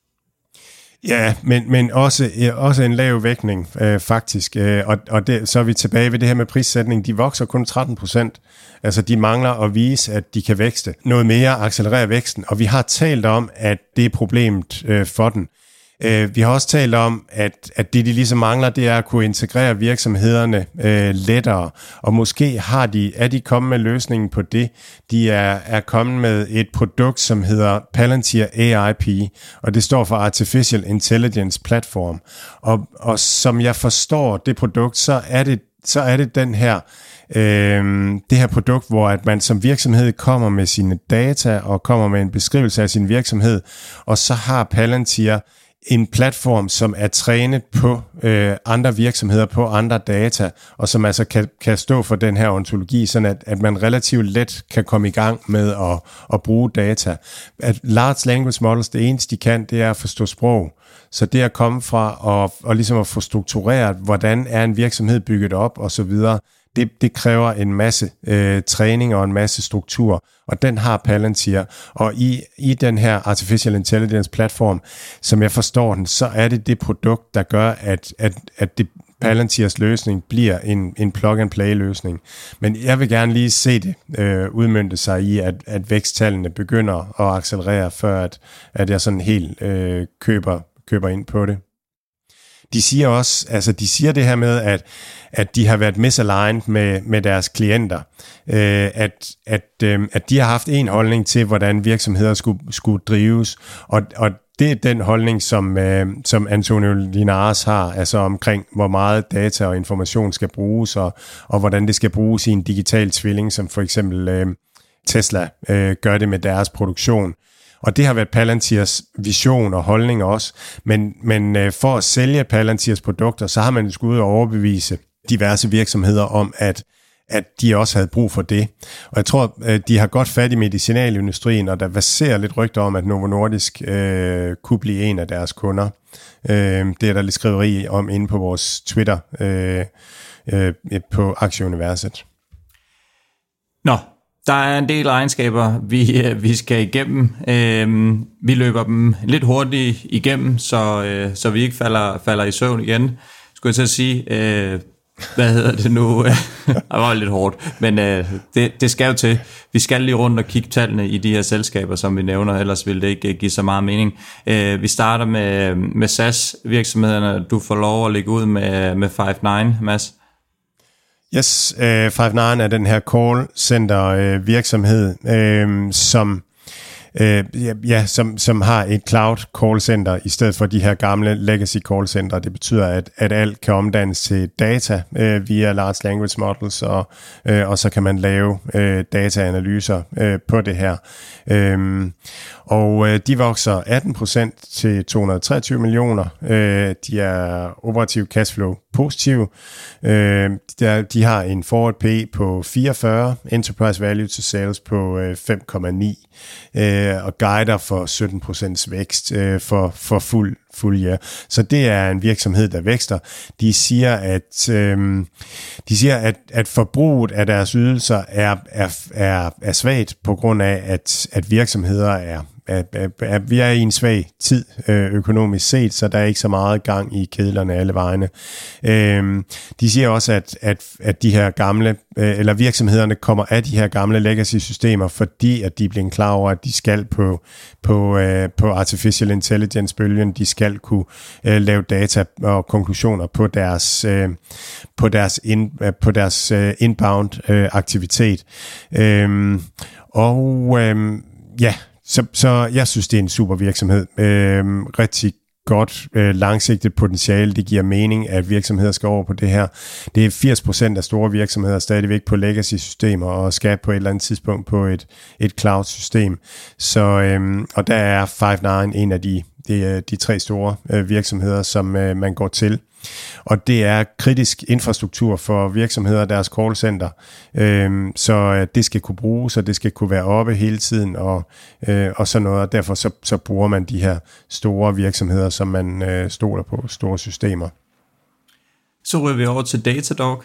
Ja, men, men også, også en lav vægtning øh, faktisk, øh, og, og det, så er vi tilbage ved det her med prissætning. De vokser kun tretten procent, altså de mangler at vise, at de kan vækste noget mere, accelerere væksten, og vi har talt om, at det er problemet øh, for den. Uh, vi har også talt om, at, at det, de ligesom mangler, det er at kunne integrere virksomhederne uh, lettere, og måske har de, er de kommet med løsningen på det. De er, er kommet med et produkt, som hedder Palantir A I P, og det står for Artificial Intelligence Platform. Og, og som jeg forstår det produkt, så er det, så er det den her øh, det her produkt, hvor at man som virksomhed kommer med sine data og kommer med en beskrivelse af sin virksomhed, og så har Palantir en platform, som er trænet på øh, andre virksomheder, på andre data, og som altså kan, kan stå for den her ontologi, sådan at, at man relativt let kan komme i gang med at, at bruge data. At large language models, det eneste de kan, det er at forstå sprog. Så det at komme fra og, og ligesom at få struktureret, hvordan er en virksomhed bygget op og så videre, det, det kræver en masse øh, træning og en masse struktur, og den har Palantir. Og i, i den her Artificial Intelligence platform, som jeg forstår den, så er det det produkt, der gør, at, at, at det, Palantirs løsning bliver en, en plug-and-play løsning. Men jeg vil gerne lige se det øh, udmønte sig i, at, at væksttallene begynder at accelerere, før at, at jeg sådan helt øh, køber, køber ind på det. De siger også, altså de siger det her med, at, at de har været misaligned med, med deres klienter, øh, at, at, øh, at de har haft en holdning til, hvordan virksomheder skulle, skulle drives, og, og det er den holdning, som, øh, som Antonio Linares har, altså omkring, hvor meget data og information skal bruges, og, og hvordan det skal bruges i en digital tvilling, som for eksempel øh, Tesla øh, gør det med deres produktion. Og det har været Palantirs vision og holdning også, men, men øh, for at sælge Palantirs produkter, så har man skulle ud og overbevise diverse virksomheder om, at, at de også havde brug for det. Og jeg tror, at de har godt fat i medicinalindustrien, og der verserer lidt rygter om, at Novo Nordisk øh, kunne blive en af deres kunder. Øh, det er der lidt skriveri om inde på vores Twitter øh, øh, på Aktieuniverset. Nå. Der er en del egenskaber, vi, vi skal igennem. Øhm, vi løber dem lidt hurtigt igennem, så, øh, så vi ikke falder, falder i søvn igen. Skulle jeg til at sige, øh, hvad hedder det nu? Det var lidt hårdt, men øh, det, det skal jo til. Vi skal lige rundt og kigge tallene i de her selskaber, som vi nævner, ellers vil det ikke give så meget mening. Øh, vi starter med, med S A S-virksomhederne. Du får lov at lægge ud med, med Five nine, Mads. Yes, uh, Five nine er den her call center uh, virksomhed, uh, som, uh, ja, ja, som, som har et cloud call center i stedet for de her gamle legacy call center. Det betyder, at, at alt kan omdannes til data uh, via large language models, og, uh, og så kan man lave uh, dataanalyser uh, på det her. Uh, og uh, de vokser atten procent til to hundrede og treogtyve millioner. Uh, de er operativ cashflow positive. Uh, de, de har en forward P E på fireogfyrre, enterprise value to sales på uh, fem komma ni, uh, og guider for sytten procent vækst uh, for, for fuld fuld year. Så det er en virksomhed, der vækster. De siger, at øhm, de siger, at, at forbruget af deres ydelser er, er, er, er svagt på grund af, at, at virksomheder er, er, er, er, vi er i en svag tid øh, økonomisk set, så der er ikke så meget gang i kedlerne alle vegne. Øhm, de siger også, at, at, at de her gamle, øh, eller virksomhederne kommer af de her gamle legacy-systemer, fordi at de er blevet klar over, at de skal på, på, øh, på artificial intelligence-bølgen, de skal kunne øh, lave data og konklusioner på deres øh, på deres in, øh, på deres øh, inbound øh, aktivitet. Øhm, og øh, ja, så så jeg synes det er en super virksomhed. Øh, rigtig godt øh, langsigtet potentiale. Det giver mening, at virksomheder skal over på det her. Det er firs procent af store virksomheder stadigvæk på legacy-systemer og skal på et eller andet tidspunkt på et, et cloud-system. Så, øhm, og der er Five nine en af de, de, de tre store øh, virksomheder, som øh, man går til. Og det er kritisk infrastruktur for virksomheder og deres callcenter, øhm, så det skal kunne bruges, og det skal kunne være oppe hele tiden, og, øh, og sådan noget, og derfor så, så bruger man de her store virksomheder, som man øh, stoler på, store systemer. Så ryger vi over til Datadog.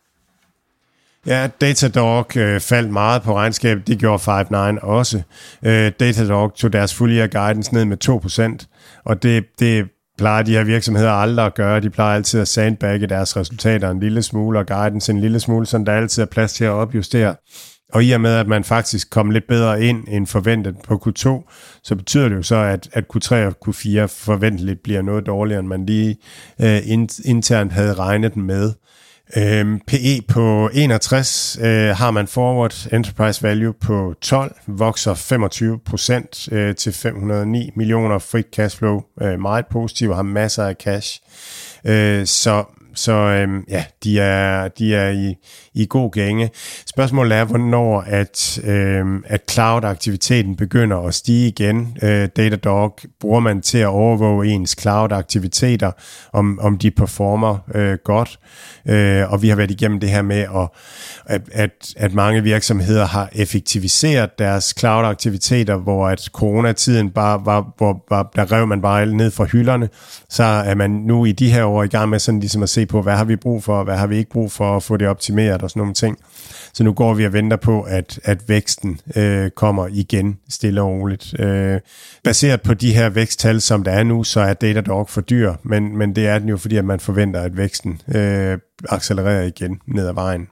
Ja, Datadog øh, faldt meget på regnskabet, det gjorde Five nine også. Øh, Datadog tog deres full year guidance ned med to procent, og det, det plejer de her virksomheder aldrig at gøre. De plejer altid at sandbagge deres resultater en lille smule, og guidance en lille smule, så der altid er plads til at opjustere. Og i og med, at man faktisk kom lidt bedre ind end forventet på Q to, så betyder det jo så, at, at Q tre og Q fire forventeligt bliver noget dårligere, end man lige øh, internt havde regnet med. Øhm, P E på enogtres øh, har man forward, enterprise value på tolv, vokser femogtyve procent øh, til fem hundrede og ni millioner, free cashflow øh, meget positiv, har masser af cash, øh, så Så øhm, ja, de er, de er i, i god gænge. Spørgsmålet er, hvornår at, øhm, at cloud-aktiviteten begynder at stige igen. Øh, Datadog bruger man til at overvåge ens cloud-aktiviteter, om, om de performer øh, godt. Øh, og vi har været igennem det her med, at, at, at, at mange virksomheder har effektiviseret deres cloud-aktiviteter, hvor at coronatiden bare var, hvor, var, der rev man bare ned fra hylderne. Så er man nu i de her år i gang med sådan ligesom at se på, hvad har vi brug for, og hvad har vi ikke brug for at få det optimeret og sådan nogle ting. Så nu går vi og venter på, at, at væksten øh, kommer igen stille og roligt. Øh, baseret på de her væksttal, som der er nu, så er Datadog for dyr, men, men det er den jo, fordi at man forventer, at væksten øh, accelererer igen ned ad vejen.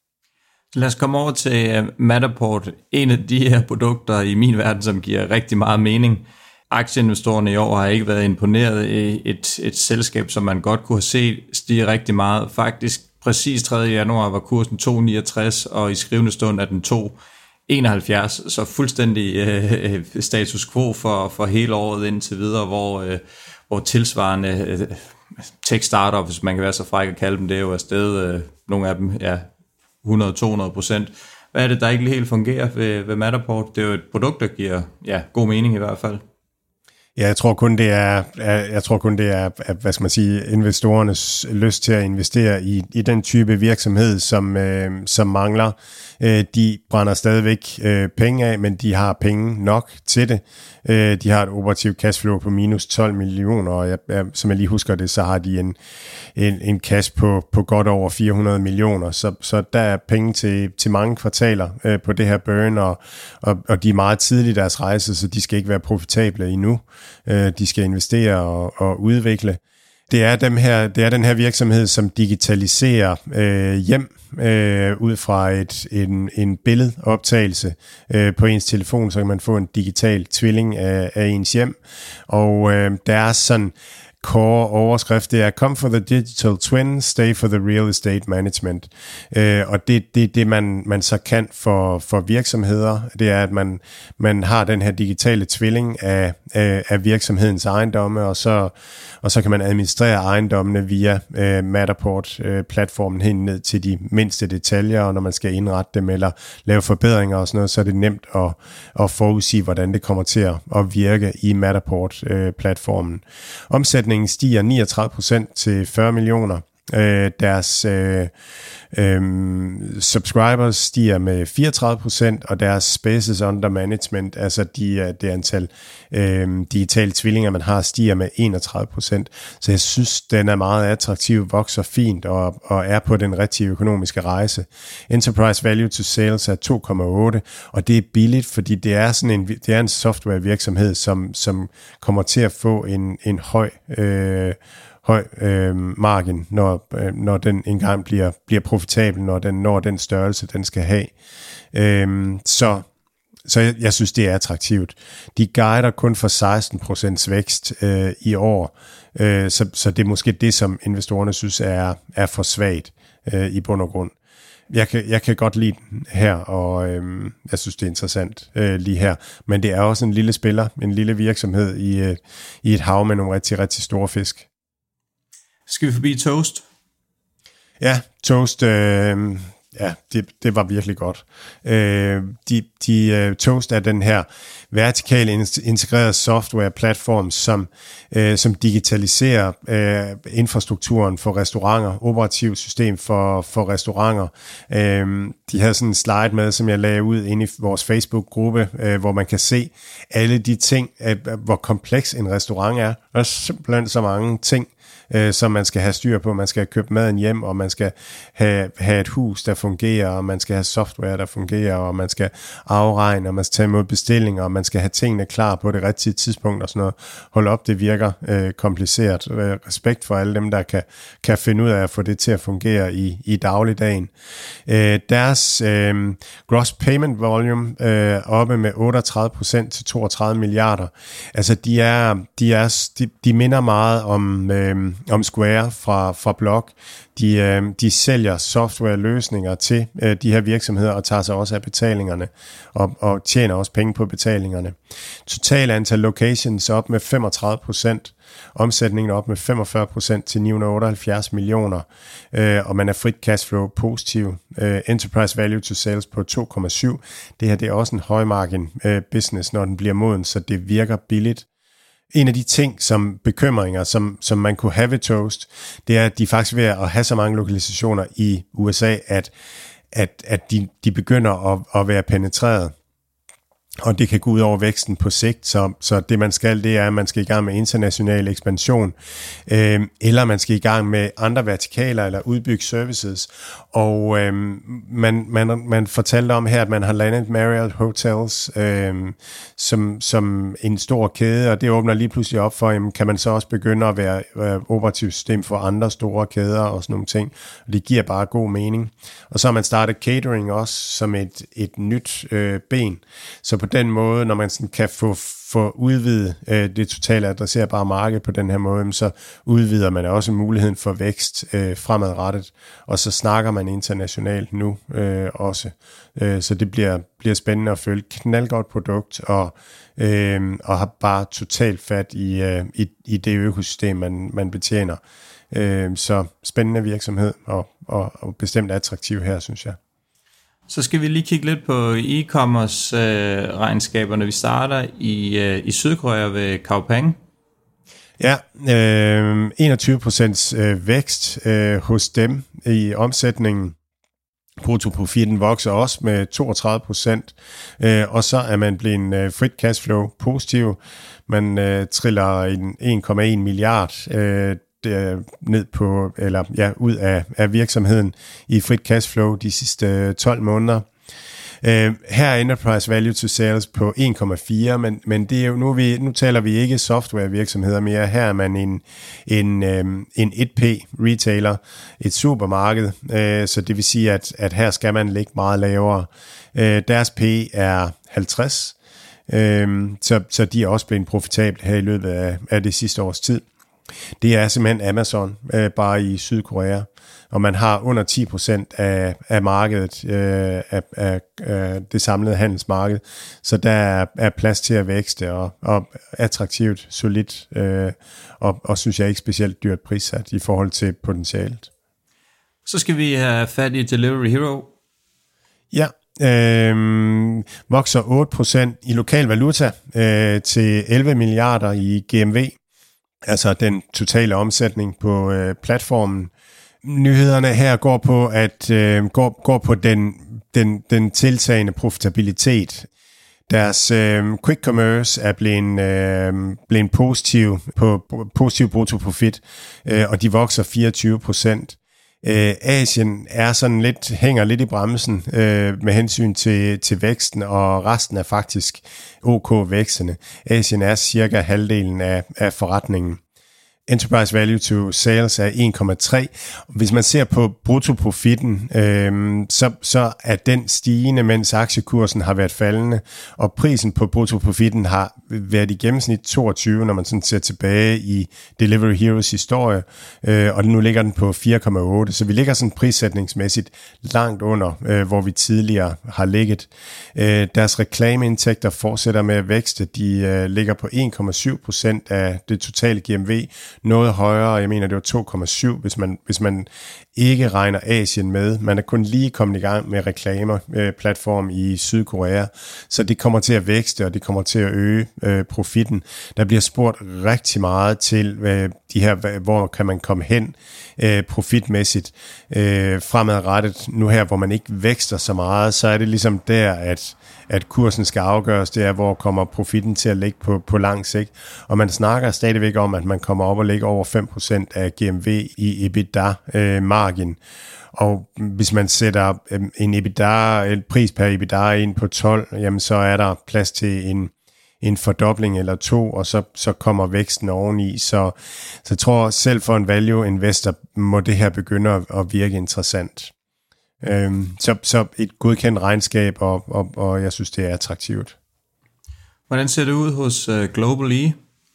Lad os komme over til Matterport, en af de her produkter i min verden, som giver rigtig meget mening. Aktieinvestorerne i år har ikke været imponeret i et, et selskab, som man godt kunne have set stige rigtig meget. Faktisk præcis tredje januar var kursen to komma niogtres, og i skrivende stund er den to komma enoghalvfjerds, så fuldstændig øh, status quo for, for hele året indtil videre, hvor, øh, hvor tilsvarende øh, tech-startups, hvis man kan være så fræk at kalde dem, det er jo afsted, øh, nogle af dem ja, hundrede til to hundrede procent. Hvad er det, der ikke helt fungerer ved, ved Matterport? Det er jo et produkt, der giver ja, god mening i hvert fald. Ja, jeg tror kun det er, jeg tror kun det er, hvad skal man sige, investorernes lyst til at investere i, i den type virksomhed, som, øh, som mangler. Øh, de brænder stadigvæk øh, penge af, men de har penge nok til det. Øh, de har et operativt cashflow på minus tolv millioner, og jeg, jeg, som jeg lige husker det, så har de en, en, en cash på, på godt over fire hundrede millioner. Så, så der er penge til, til mange kvartaler øh, på det her burn, og, og, og de er meget tidligt i deres rejse, så de skal ikke være profitable endnu. Øh, de skal investere og, og udvikle. Det er, dem her, det er den her virksomhed, som digitaliserer øh, hjem øh, ud fra et, en, en billedoptagelse øh, på ens telefon, så kan man få en digital tvilling af, af ens hjem. Og øh, der er sådan core overskrift, det er Come for the digital twin, stay for the real estate management. Øh, og det er det, det man, man så kan for, for virksomheder, det er, at man, man har den her digitale tvilling af, af, af virksomhedens ejendomme, og så, og så kan man administrere ejendommene via øh, Matterport-platformen øh, hen ned til de mindste detaljer, og når man skal indrette dem eller lave forbedringer og sådan noget, så er det nemt at, at forudsige, hvordan det kommer til at, at virke i Matterport-platformen. Omsætningen stiger niogtredive procent til fyrre millioner. Øh, deres øh, øh, subscribers stiger med fireogtredive procent, og deres spaces under management, altså de, det antal øh, digitale tvillinger, man har, stiger med enogtredive procent. Så jeg synes, den er meget attraktiv, vokser fint og, og er på den rigtige økonomiske rejse. Enterprise value to sales er to komma otte, og det er billigt, fordi det er sådan en, det er en softwarevirksomhed, som, som kommer til at få en, en høj øh, høj øh, margin, når, øh, når den engang bliver, bliver profitabel, når den når den størrelse, den skal have. Øh, så så jeg, jeg synes, det er attraktivt. De guider kun for seksten procent vækst øh, i år, øh, så, så det er måske det, som investorerne synes er, er for svagt øh, i bund og grund. jeg kan, jeg kan godt lide den her, og øhm, jeg synes, det er interessant øh, lige her. Men det er også en lille spiller, en lille virksomhed i, øh, i et hav med nogle rigtig, rigtig store fisk. Skal vi forbi Toast? Ja, Toast, øh, ja, det, det var virkelig godt. Øh, de, de, uh, Toast er den her vertikale integrerede software-platform, som, øh, som digitaliserer øh, infrastrukturen for restauranter, operativt system for, for restauranter. Øh, de havde sådan en slide med, som jeg lagde ud inde i vores Facebook-gruppe, øh, hvor man kan se alle de ting, øh, hvor kompleks en restaurant er. Der er simpelthen så mange ting, øh, som man skal have styr på. Man skal have købt maden hjem, og man skal have, have et hus, der fungerer, og man skal have software, der fungerer, og man skal afregne, og man skal tage imod bestillinger, og man skal have tingene klar på det rigtige tidspunkt og sådan noget. Hold op, det virker øh, kompliceret. Øh, respekt for alle dem, der kan, kan finde ud af at få det til at fungere i, i dagligdagen. Øh, deres øh, gross payment volume øh, oppe med otteogtredive procent til toogtredive milliarder. Altså, de er, de er, de, de minder meget om, øh, om Square fra, fra Block. De, øh, de sælger softwareløsninger til øh, de her virksomheder og tager sig også af betalingerne og, og tjener også penge på betalingerne. Total antal locations op med femogtredive procent, omsætningen op med femogfyrre procent til ni hundrede og otteoghalvfjerds millioner, øh, og man er frit cashflow positiv. Øh, enterprise value to sales på to komma syv. Det her det er også en højmargin øh, business, når den bliver moden, så det virker billigt. En af de ting, som bekymringer, som, som man kunne have ved Toast, det er, at de faktisk ved at have så mange lokalisationer i U S A, at, at, at de, de begynder at, at være penetreret. Og det kan gå ud over væksten på sigt, så, så det man skal, det er, at man skal i gang med international ekspansion, øh, eller man skal i gang med andre vertikaler, eller udbygge services. Og øh, man, man, man fortalte om her, at man har landet Marriott Hotels øh, som, som en stor kæde, og det åbner lige pludselig op for, jamen, kan man så også begynde at være øh, operativt system for andre store kæder og sådan nogle ting. Og det giver bare god mening. Og så har man startet catering også som et, et nyt øh, ben. Så på den måde, når man sådan kan få, få udvidet øh, det totale adresserbare marked på den her måde, så udvider man også muligheden for vækst øh, fremadrettet, og så snakker man internationalt nu øh, også. Øh, så det bliver, bliver spændende at følge. Knaldgodt produkt, og, øh, og har bare totalt fat i, øh, i, i det økosystem, man, man betjener. Øh, så spændende virksomhed, og, og, og bestemt attraktiv her, synes jeg. Så skal vi lige kigge lidt på e-commerce øh, regnskaberne. Vi starter i, øh, i Sydkorea ved Kaopang. Ja, øh, enogtyve procent øh, vækst øh, hos dem i omsætningen. Bruttoprofitten vokser også med toogtredive procent, øh, og så er man blevet øh, frit cashflow positiv. Man øh, triller en en komma en milliard øh, ned på, eller ja, ud af, af virksomheden i frit cashflow de sidste tolv måneder. Uh, her er enterprise value to sales på en komma fire, men, men det er jo, nu, er vi, nu taler vi ikke software virksomheder mere. Her er man en, en, um, en et P retailer, et supermarked, uh, så det vil sige, at, at her skal man ligge meget lavere. Uh, deres P er halvtreds, uh, så, så de er også blevet profitable her i løbet af, af det sidste års tid. Det er simpelthen Amazon, øh, bare i Sydkorea, og man har under ti procent af, af markedet, øh, af, af, af det samlede handelsmarked, så der er, er plads til at vækste, og, og attraktivt, solidt, øh, og, og synes jeg ikke specielt dyrt prissat i forhold til potentialet. Så skal vi have fat i Delivery Hero. Ja, øh, vokser otte procent i lokal valuta øh, til elleve milliarder i G M V. Altså den totale omsætning på øh, platformen. Nyhederne her går på at øh, går, går på den den den tiltagende profitabilitet. Deres øh, quick commerce er blevet øh, blevet positiv på positiv bruttoprofit, øh, og de vokser fireogtyve procent. Øh, Asien er sådan lidt hænger lidt i bremsen øh, med hensyn til til væksten, og resten er faktisk OK vækstende. Asien er cirka halvdelen af af forretningen. Enterprise value to sales er en komma tre. Hvis man ser på bruttoprofitten, øh, så, så er den stigende, mens aktiekursen har været faldende, og prisen på bruttoprofitten har været i gennemsnit toogtyve, når man sådan ser tilbage i Delivery Heroes historie, øh, og nu ligger den på fire komma otte, så vi ligger sådan prissætningsmæssigt langt under, øh, hvor vi tidligere har ligget. Øh, deres reklameindtægter fortsætter med at vækste, de øh, ligger på en komma syv procent af det totale G M V, noget højere, jeg mener det var to komma syv, hvis man, hvis man ikke regner Asien med. Man er kun lige kommet i gang med reklameplatform i Sydkorea, så det kommer til at vækste, og det kommer til at øge øh, profitten. Der bliver spurgt rigtig meget til øh, de her, hvor kan man komme hen øh, profitmæssigt øh, fremadrettet. Nu her, hvor man ikke vækster så meget, så er det ligesom der, at at kursen skal afgøres, det er, hvor kommer profitten til at ligge på, på lang sigt. Og man snakker stadigvæk om, at man kommer op og ligger over fem procent af G M V i EBITDA-margin. Øh, og hvis man sætter en EBITDA, en pris per EBITDA ind på tolv, jamen så er der plads til en, en fordobling eller to, og så, så kommer væksten oveni. Så, så jeg tror, selv for en value investor må det her begynde at, at virke interessant. Øhm, så, så et godkendt regnskab, og, og, og jeg synes, det er attraktivt. Hvordan ser det ud hos uh, Global-e?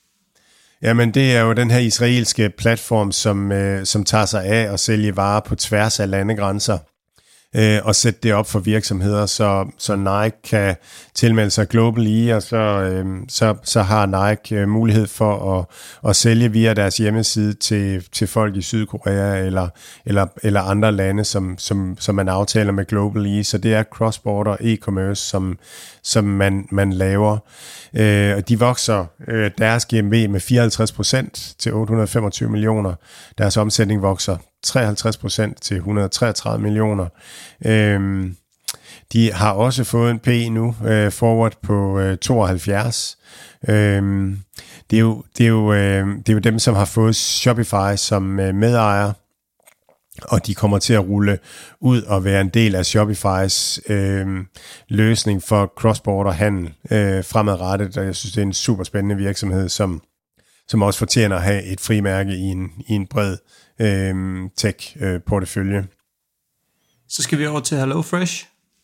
Jamen, det er jo den her israelske platform, som, øh, som tager sig af at sælge varer på tværs af landegrænser, øh, og sætte det op for virksomheder, så, så Nike kan tilmelde sig Global-e, og så, øh, så, så har Nike øh, mulighed for at, at sælge via deres hjemmeside til, til folk i Sydkorea eller, eller, eller andre lande, som, som, som man aftaler med Global-e. Så det er cross-border e-commerce, som, som man, man laver. Øh, og de vokser øh, deres G M V med fireoghalvtreds procent til otte hundrede og femogtyve millioner. Deres omsætning vokser treoghalvtreds procent til et hundrede og treogtredive millioner. Øh, de har også fået en P E nu, øh, forward på øh, tooghalvfjerds. Øh, det, er jo, det, er jo, øh, det er jo dem, som har fået Shopify som øh, medejer, og de kommer til at rulle ud og være en del af Shopifys øh, løsning for cross-border handel øh, fremadrettet, og jeg synes, det er en super spændende virksomhed, som, som også fortjener at have et frimærke i en, i en bred øh, tech-portefølje. Så skal vi over til HelloFresh.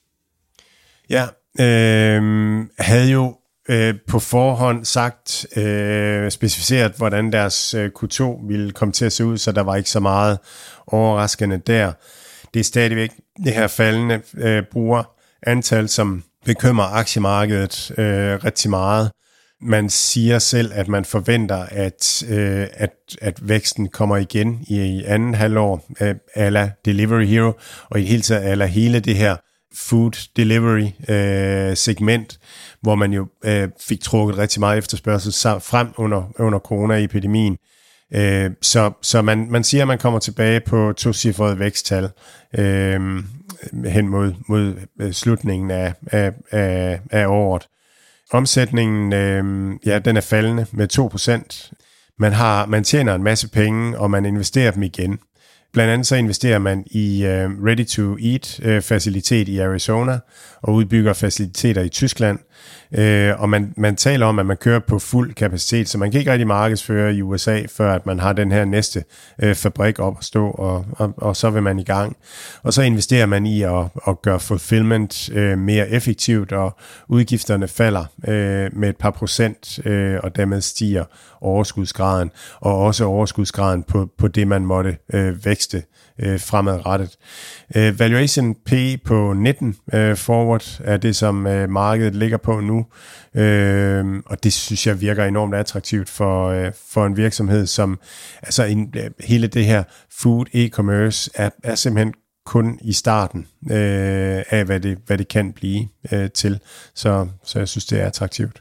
Ja, øh, havde jo øh, på forhånd sagt, øh, specificeret, hvordan deres øh, Q to ville komme til at se ud, så der var ikke så meget overraskende der. Det er stadigvæk det her faldende øh, brugerantal, som bekymrer aktiemarkedet øh, rigtig meget. Man siger selv, at man forventer, at, øh, at, at væksten kommer igen i, i anden halvår øh, a la Delivery Hero, og i det hele taget a la hele det her food delivery øh, segment, hvor man jo øh, fik trukket rigtig meget efterspørgsel frem under, under coronaepidemien. Øh, så så man, man siger, at man kommer tilbage på tocifrede væksttal øh, hen mod, mod slutningen af, af, af, af året. Omsætningen, øh, ja, den er faldende med to procent. Man, har, man tjener en masse penge, og man investerer dem igen. Blandt andet så investerer man i uh, ready-to-eat-facilitet uh, i Arizona og udbygger faciliteter i Tyskland. Uh, og man, man taler om, at man kører på fuld kapacitet, så man kan ikke rigtig markedsføre i U S A, før at man har den her næste uh, fabrik op at stå, og, og, og så vil man i gang. Og så investerer man i at, at gøre fulfillment uh, mere effektivt, og udgifterne falder uh, med et par procent, uh, og dermed stiger overskudsgraden, og også overskudsgraden på, på det, man måtte uh, vækste uh, fremadrettet. Uh, valuation P på nitten uh, forward er det, som uh, markedet ligger på nu, uh, og det synes jeg virker enormt attraktivt for, uh, for en virksomhed, som altså en, uh, hele det her food e-commerce er, er simpelthen kun i starten øh, af, hvad det, hvad det kan blive øh, til. Så, så jeg synes, det er attraktivt.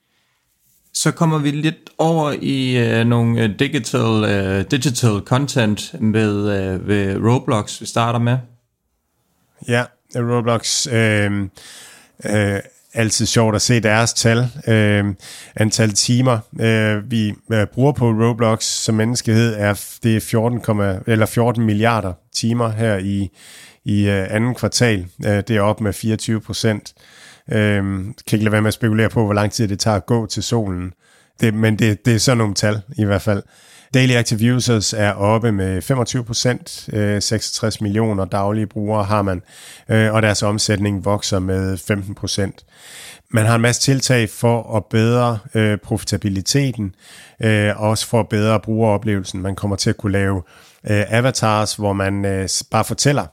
Så kommer vi lidt over i øh, nogle digital, øh, digital content med øh, ved Roblox, vi starter med. Ja, Roblox øh, øh, altid sjovt at se deres tal. Øh, antal timer, øh, vi øh, bruger på Roblox som menneskehed, er det er fjorten, eller fjorten milliarder timer her i, i øh, anden kvartal. Øh, det er op med fireogtyve procent. Øh, kan ikke lade være med at spekulere på, hvor lang tid det tager at gå til solen. det, men det, det er sådan nogle tal i hvert fald. Daily Active Users er oppe med femogtyve procent, øh, seksogtres millioner daglige brugere har man, øh, og deres omsætning vokser med femten procent. Man har en masse tiltag for at bedre øh, profitabiliteten, øh, og også for at bedre brugeroplevelsen. Man kommer til at kunne lave øh, avatars, hvor man øh, bare fortæller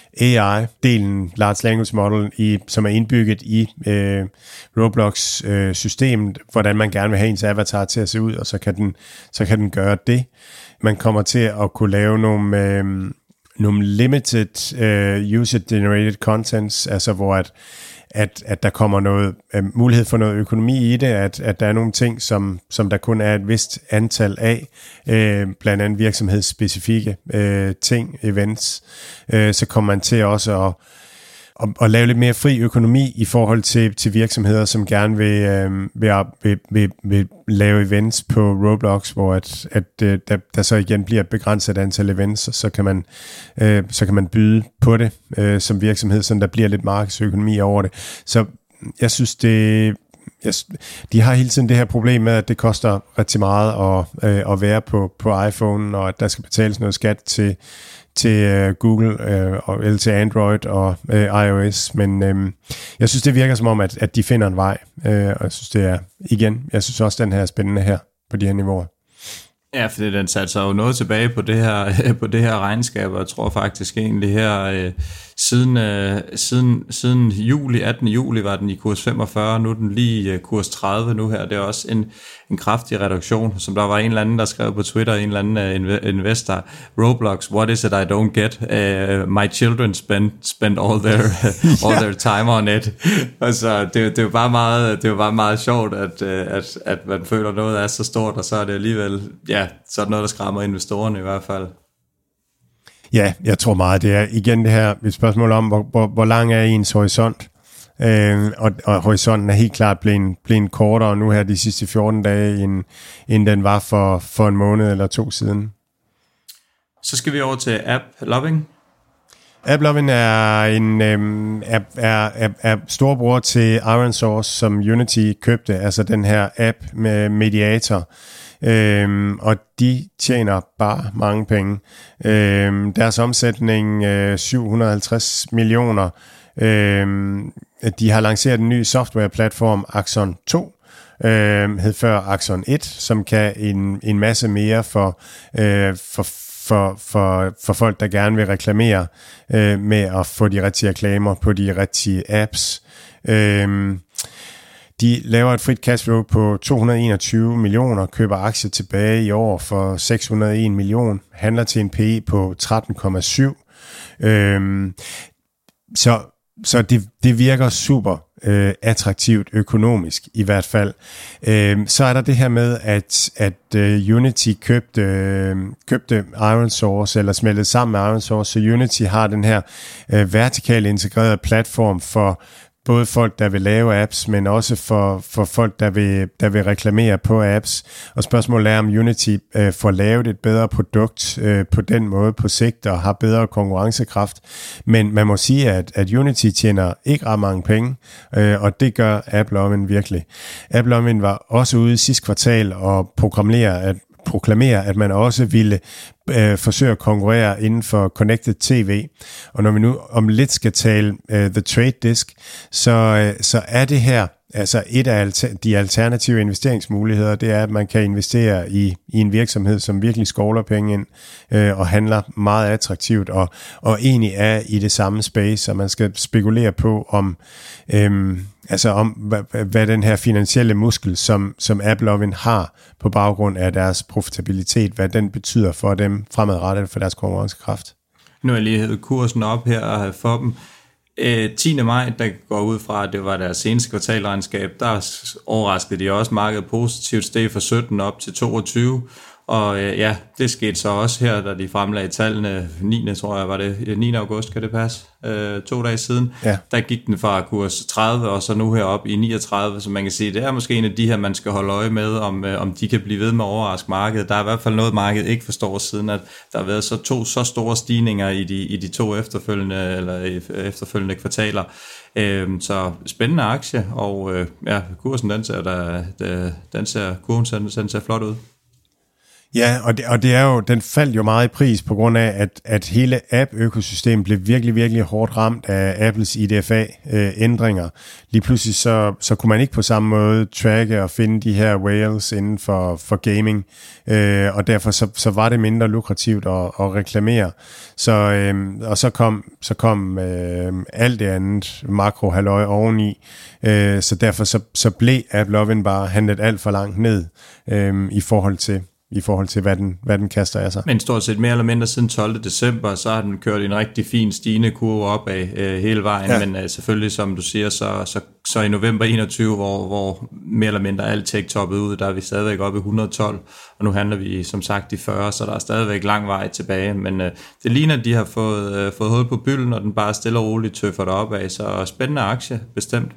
A I-delen, Large Language Model, i, som er indbygget i øh, Roblox-systemet, øh, hvordan man gerne vil have ens avatar til at se ud, og så kan den, så kan den gøre det. Man kommer til at kunne lave nogle, øh, nogle limited øh, user-generated contents, altså hvor at At, at der kommer noget øh, mulighed for noget økonomi i det, at, at der er nogle ting, som, som der kun er et vist antal af, øh, blandt andet virksomhedsspecifikke øh, ting, events, øh, så kommer man til også at, at, at lave lidt mere fri økonomi i forhold til, til virksomheder, som gerne vil, øh, vil, vil, vil, vil lave events på Roblox, hvor at, at, øh, der, der så igen bliver et begrænset antal events, og så kan man, øh, så kan man byde på det øh, som virksomhed, så der bliver lidt markedsøkonomi over det. Så jeg synes, det... Jeg, de har hele tiden det her problem med, at det koster rigtig meget at, øh, at være på, på iPhone, og at der skal betales noget skat til til uh, Google uh, eller til Android og uh, iOS, men um, jeg synes, det virker som om, at, at de finder en vej, uh, og jeg synes, det er, igen, jeg synes også, den her er spændende her, på de her niveauer. Ja, fordi den satte sig jo noget tilbage på det her, på det her regnskab, og jeg tror faktisk egentlig her, øh, siden, øh, siden, siden juli, attende juli var den i kurs femogfyrre, nu er den lige øh, kurs tredive nu her, det er også en, en kraftig reduktion, som der var en eller anden, der skrev på Twitter, en eller anden uh, investor, Roblox, what is it I don't get? Uh, my children spend, spend all their, all their time on it. Altså, det, det er jo bare meget, det er jo bare meget sjovt, at, at, at man føler noget er så stort, og så er det alligevel, ja, så er det noget, der skræmmer investorerne i hvert fald. Ja, jeg tror meget, det er igen det her et spørgsmål om, hvor, hvor, hvor lang er ens horisont, øh, og, og horisonten er helt klart blevet, blevet kortere nu her de sidste fjorten dage, end, end den var for, for en måned eller to siden. Så skal vi over til AppLovin. AppLovin er en øhm, er, er, er, er storbror til ironSource, som Unity købte, altså den her app med Mediator. Øhm, og de tjener bare mange penge. Øhm, deres omsætning øh, syv hundrede og halvtreds millioner. Øhm, de har lanceret en ny softwareplatform, Axon to, øh, hed før Axon et, som kan en, en masse mere for, øh, for For, for, for folk, der gerne vil reklamere øh, med at få de rigtige reklamer på de rigtige apps. Øh, de laver et frit cashflow på to hundrede og enogtyve millioner, køber aktier tilbage i år for seks hundrede og en millioner, handler til en P E på tretten komma syv. Øh, så så det, det virker super øh, attraktivt økonomisk i hvert fald. Øh, så er der det her med, at, at uh, Unity købte, øh, købte ironSource, eller smeltede sammen med ironSource, så Unity har den her øh, vertikalt integrerede platform for både folk, der vil lave apps, men også for, for folk, der vil, der vil reklamere på apps. Og spørgsmålet er, om Unity øh, får lavet et bedre produkt øh, på den måde på sigt, og har bedre konkurrencekraft. Men man må sige, at, at Unity tjener ikke ret mange penge, øh, og det gør AppLovin virkelig. AppLovin var også ude i sidste kvartal og programmerer, at proklamere, at man også ville øh, forsøge at konkurrere inden for Connected T V. Og når vi nu om lidt skal tale øh, The Trade Disk, så, øh, så er det her altså et af alter- de alternative investeringsmuligheder, det er, at man kan investere i, i en virksomhed, som virkelig skovler penge ind øh, og handler meget attraktivt, og, og egentlig er i det samme space, så man skal spekulere på, om øh, altså om hvad, hvad den her finansielle muskel, som, som AppLovin har på baggrund af deres profitabilitet, hvad den betyder for dem fremadrettet for deres konkurrencekraft. Nu har jeg lige hævet kursen op her for dem. tiende maj, der går ud fra, at det var deres seneste kvartalregnskab, der overraskede de også markedet positivt, steg fra sytten op til toogtyve, Og øh, ja, det skete så også her, da de fremlagde tallene niende tror jeg var det, niende august, kan det passe, øh, to dage siden. Ja. Der gik den fra kurs tredive, og så nu herop i niogtredive, så man kan sige, det er måske en af de her, man skal holde øje med, om, øh, om de kan blive ved med at overraske markedet. Der er i hvert fald noget, markedet ikke forstår, siden at der har været så to så store stigninger i de, i de to efterfølgende, eller efterfølgende kvartaler. Øh, så spændende aktie, og øh, ja, kursen, den ser, der, den ser, kurven, den ser flot ud. Ja, og det, og det er jo, den faldt jo meget i pris på grund af, at, at hele app-økosystemet blev virkelig, virkelig hårdt ramt af Apples I D F A-ændringer. Lige pludselig så, så kunne man ikke på samme måde tracke og finde de her whales inden for, for gaming, øh, og derfor så, så var det mindre lukrativt at, at reklamere. Så, øh, og så kom, så kom øh, alt det andet makro-halløj oveni, øh, så derfor så, så blev AppLovin bare handlet alt for langt ned øh, i forhold til i forhold til, hvad den, hvad den kaster af sig. Men stort set mere eller mindre siden tolvte december, så har den kørt en rigtig fin stigende kurve opad øh, hele vejen, ja. Men øh, selvfølgelig, som du siger, så, så, så i november enogtyve, hvor, hvor mere eller mindre alt tech toppede ud, der er vi stadigvæk oppe i et hundrede og tolv, og nu handler vi som sagt i fyrre, så der er stadigvæk lang vej tilbage, men øh, det ligner, at de har fået, øh, fået hul på bylden, og den bare stille og roligt tøffer det opad, så spændende aktie, bestemt.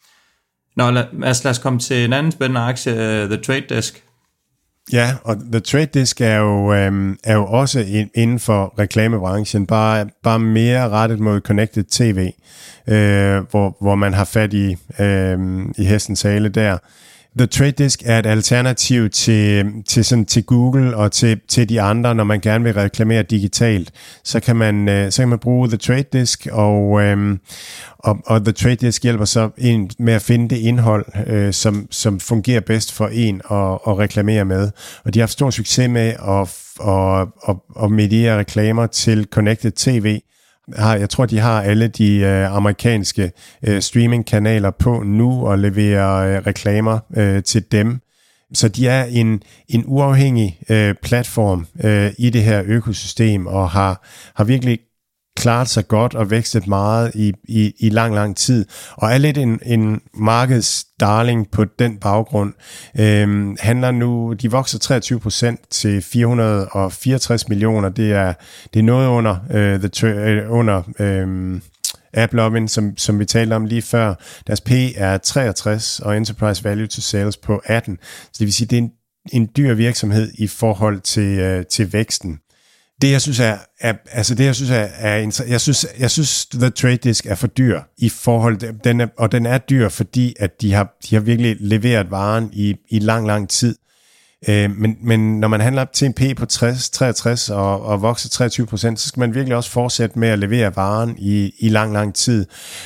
Nå, lad, lad os komme til en anden spændende aktie, uh, The Trade Desk. Ja, og The Trade Desk er jo, øhm, er jo også inden for reklamebranchen, bare, bare mere rettet mod Connected T V, øh, hvor, hvor man har fat i, øh, i hestens hale der. The Trade Desk er et alternativ til, til, sådan, til Google og til, til de andre, når man gerne vil reklamere digitalt. Så kan man, øh, så kan man bruge The Trade Desk, og, øh, og, og The Trade Desk hjælper så en med at finde det indhold, øh, som, som fungerer bedst for en at, at reklamere med. Og de har haft stor succes med at, at, at, at mediere reklamer til Connected T V. Jeg tror, de har alle de øh, amerikanske øh, streamingkanaler på nu og leverer øh, reklamer øh, til dem. Så de er en, en uafhængig øh, platform øh, i det her økosystem og har, har virkelig klaret sig godt og vækstet meget i, i, i lang, lang tid. Og er lidt en, en markedsdarling på den baggrund. Øhm, handler nu, de vokser treogtyve procent til fire hundrede og fireogtres millioner. Det er, det er noget under, øh, the, øh, under øh, AppLovin, som, som vi talte om lige før. Deres P er treogtres og Enterprise Value to Sales på atten. Så det vil sige, det er en, en dyr virksomhed i forhold til, øh, til væksten. Det jeg synes er, er altså det jeg synes er, er jeg synes jeg synes The Trade Desk er for dyr i forhold til den er, og den er dyr fordi at de har de har virkelig leveret varen i i lang lang tid. Øh, men men når man handler til en P på tres, treogtres og og vokser treogtyve procent, så skal man virkelig også fortsætte med at levere varen i i lang lang tid.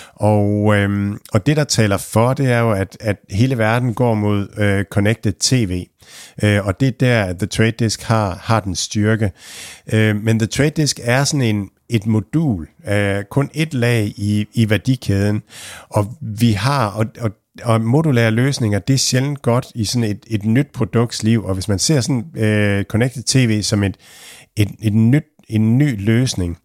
Og øhm, og det der taler for, det er jo at at hele verden går mod øh, Connected T V. Uh, og det er der, at The Trade Desk har, har den styrke. Uh, men The Trade Desk er sådan en, et modul, uh, kun et lag i, i værdikæden, og vi har, og, og, og modulære løsninger, det er sjældent godt i sådan et, et nyt produkts liv, og hvis man ser sådan uh, Connected T V som et, et, et nyt, en ny løsning,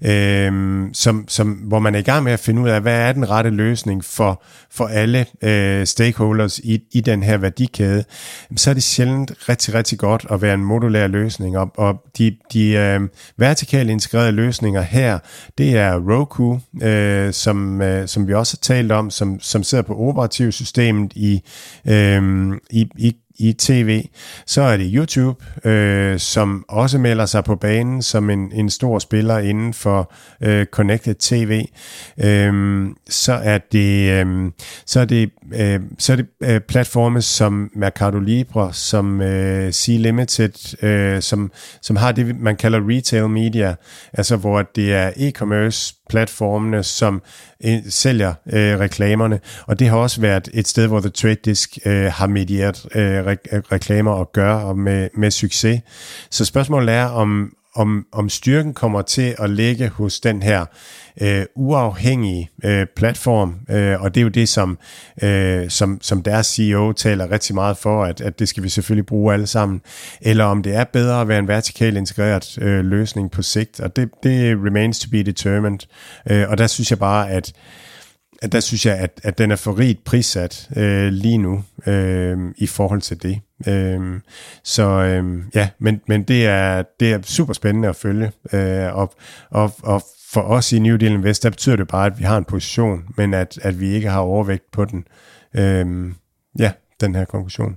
Øhm, som, som, hvor man er i gang med at finde ud af, hvad er den rette løsning for, for alle øh, stakeholders i, i den her værdikæde, så er det sjældent rigtig, rigtig godt at være en modulær løsning. Og, og de, de øh, vertikalt integrerede løsninger her, det er Roku, øh, som, øh, som vi også har talt om, som, som sidder på operativsystemet i, øh, i, i i T V. Så er det YouTube, øh, som også melder sig på banen som en, en stor spiller inden for øh, Connected T V. Øh, så er det øh, så er det øh, så er det øh, platforme som Mercado Libre, som øh, C-Limited, øh, som som har det man kalder retail media, altså hvor det er e-commerce platformene, som øh, sælger øh, reklamerne, og det har også været et sted, hvor The Trade Desk øh, har medieret øh, re- reklamer og gør og med, med succes. Så spørgsmålet er, om, om, om styrken kommer til at ligge hos den her øh, uafhængige øh, platform, øh, og det er jo det, som, øh, som, som deres C E O taler rigtig meget for, at, at det skal vi selvfølgelig bruge alle sammen, eller om det er bedre at være en vertikal integreret øh, løsning på sigt, og det, det remains to be determined. Øh, og der synes jeg bare, at at der synes jeg, at, at den er for rigt prissat øh, lige nu øh, i forhold til det. Øh, så øh, ja, men, men det, er, det er super spændende at følge, øh, og, og, og for os i New Deal Invest, der betyder det bare, at vi har en position, men at, at vi ikke har overvægt på den. Øh, ja, den her konklusion.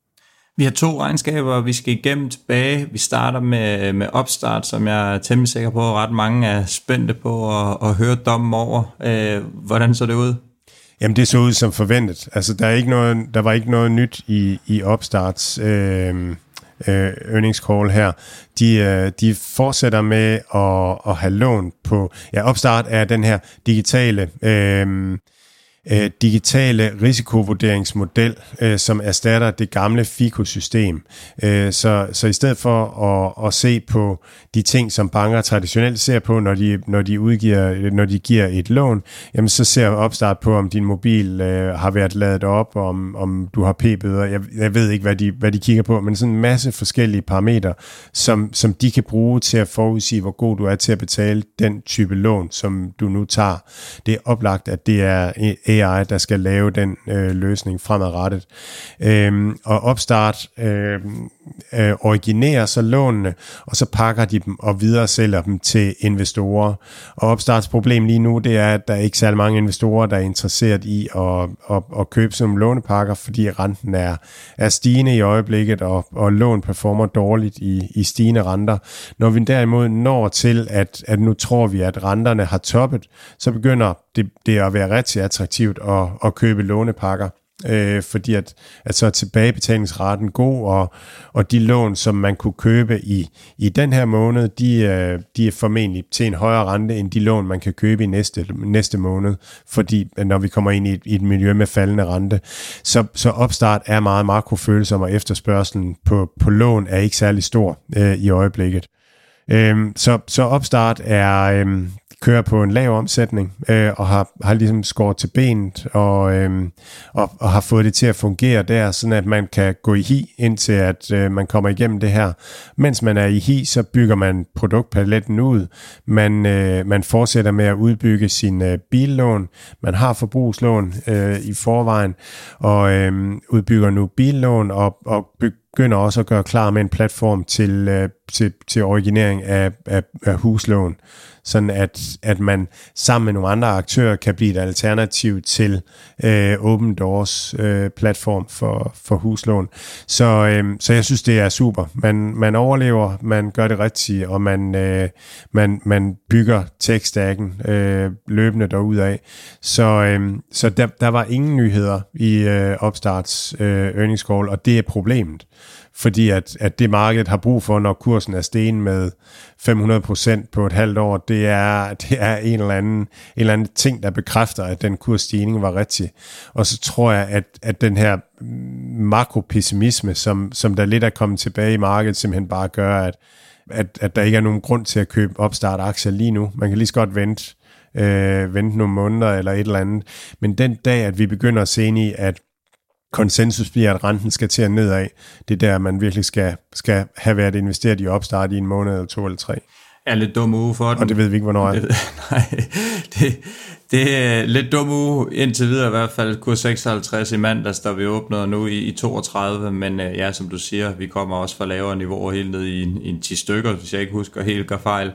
Vi har to regnskaber, vi skal igennem tilbage. Vi starter med, med Upstart, som jeg er temmelig sikker på, at ret mange er spændte på at, at høre dommen over. Øh, hvordan så det ud? Jamen det så ud som forventet. Altså der, er ikke noget, der var ikke noget nyt i, i Upstarts øh, øh, earnings call her. De, øh, de fortsætter med at, at have lån på... Ja, Upstart er den her digitale... Øh, Øh, digitale risikovurderingsmodel, øh, som erstatter det gamle FICO-system. Øh, så, så i stedet for at, at se på de ting, som banker traditionelt ser på, når de, når de, udgiver, når de giver et lån, jamen så ser Upstart på, om din mobil øh, har været ladet op, om, om du har p-bøder. Jeg, jeg ved ikke, hvad de, hvad de kigger på, men sådan en masse forskellige parametre, som, som de kan bruge til at forudsige, hvor god du er til at betale den type lån, som du nu tager. Det er oplagt, at det er A I, der skal lave den øh, løsning fremadrettet. Øhm, og Upstart øh, øh, originerer så lånene, og så pakker de dem og videre sælger dem til investorer. Og Upstarts problem lige nu, det er, at der er ikke særlig mange investorer, der er interesseret i at, at, at købe sådan lånepakker, fordi renten er, er stigende i øjeblikket, og, og lån performer dårligt i, i stigende renter. Når vi derimod når til, at, at nu tror vi, at renterne har toppet, så begynder det, det er at være rigtig attraktivt at, at købe lånepakker, øh, fordi at, at så er tilbagebetalingsraten god, og, og de lån, som man kunne købe i, i den her måned, de, øh, de er formentlig til en højere rente, end de lån, man kan købe i næste, næste måned, fordi når vi kommer ind i et, i et miljø med faldende rente. Så, så Upstart er meget makrofølsom, og efterspørgselen på, på lån er ikke særlig stor øh, i øjeblikket. Øh, så, så Upstart er... Øh, kører på en lav omsætning øh, og har, har ligesom skåret til benet og, øh, og, og har fået det til at fungere der, sådan at man kan gå i hi, indtil at øh, man kommer igennem det her. Mens man er i hi, så bygger man produktpaletten ud. Man, øh, man fortsætter med at udbygge sin øh, billån. Man har forbrugslån øh, i forvejen og øh, udbygger nu billån og, og begynder også at gøre klar med en platform til, øh, til, til originering af, af, af huslån, sådan at, at man sammen med nogle andre aktører kan blive et alternativ til øh, Open Doors øh, platform for, for huslån. Så, øh, så jeg synes, det er super. Man, man overlever, man gør det rigtigt, og man, øh, man, man bygger tech-stacken øh, løbende derudad. Så, øh, så der, der var ingen nyheder i øh, Upstarts øh, earnings call, og det er problemet. Fordi at, at det markedet har brug for, når kursen er stegen med fem hundrede procent på et halvt år, det er, det er en, eller anden, en eller anden ting, der bekræfter, at den kursstigning var rigtig. Og så tror jeg, at, at den her makropessimisme, som, som der lidt er kommet tilbage i markedet, simpelthen bare gør, at, at, at der ikke er nogen grund til at købe Upstart-aktier lige nu. Man kan lige så godt vente, øh, vente nogle måneder eller et eller andet. Men den dag, at vi begynder at se ind i, at konsensus bliver, at renten skal til at nedad, det er der, man virkelig skal, skal have været investeret i Upstart i en måned eller to eller tre. Er lidt dum uge for den. Og det ved vi ikke, hvornår er. Det, nej, det, det er lidt dum uge indtil videre i hvert fald. Kurs seksoghalvtreds i mandags, der vi åbner nu i, i toogtredive, men ja, som du siger, vi kommer også fra lavere niveauer helt ned i en, i en ti stykker, hvis jeg ikke husker helt gør fejl.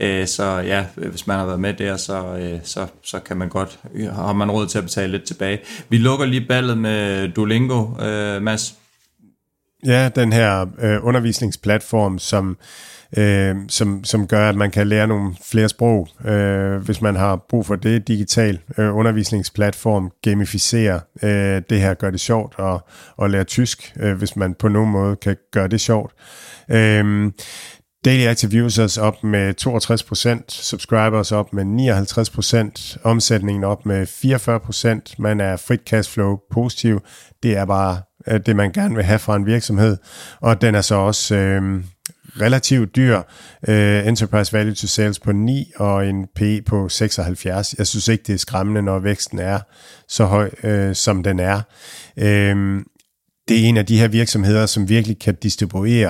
Så ja, hvis man har været med der, så, så, så kan man godt, har man råd til at betale lidt tilbage. Vi lukker lige ballet med Duolingo, Mads. Ja, den her øh, undervisningsplatform, som Øh, som, som gør, at man kan lære nogle flere sprog, øh, hvis man har brug for det. Digital øh, undervisningsplatform gamificerer øh, det her, gør det sjovt at, at lære tysk, øh, hvis man på nogen måde kan gøre det sjovt. Øh, Daily Active Users op med toogtres procent, subscribers op med nioghalvtreds procent, omsætningen op med fireogfyrre procent, man er frit cashflow positiv. Det er bare øh, det, man gerne vil have fra en virksomhed, og den er så også øh, relativt dyr, uh, enterprise value to sales på ni og en P E på seksoghalvfjerds. Jeg synes ikke, det er skræmmende, når væksten er så høj, uh, som den er. Uh, det er en af de her virksomheder, som virkelig kan distribuere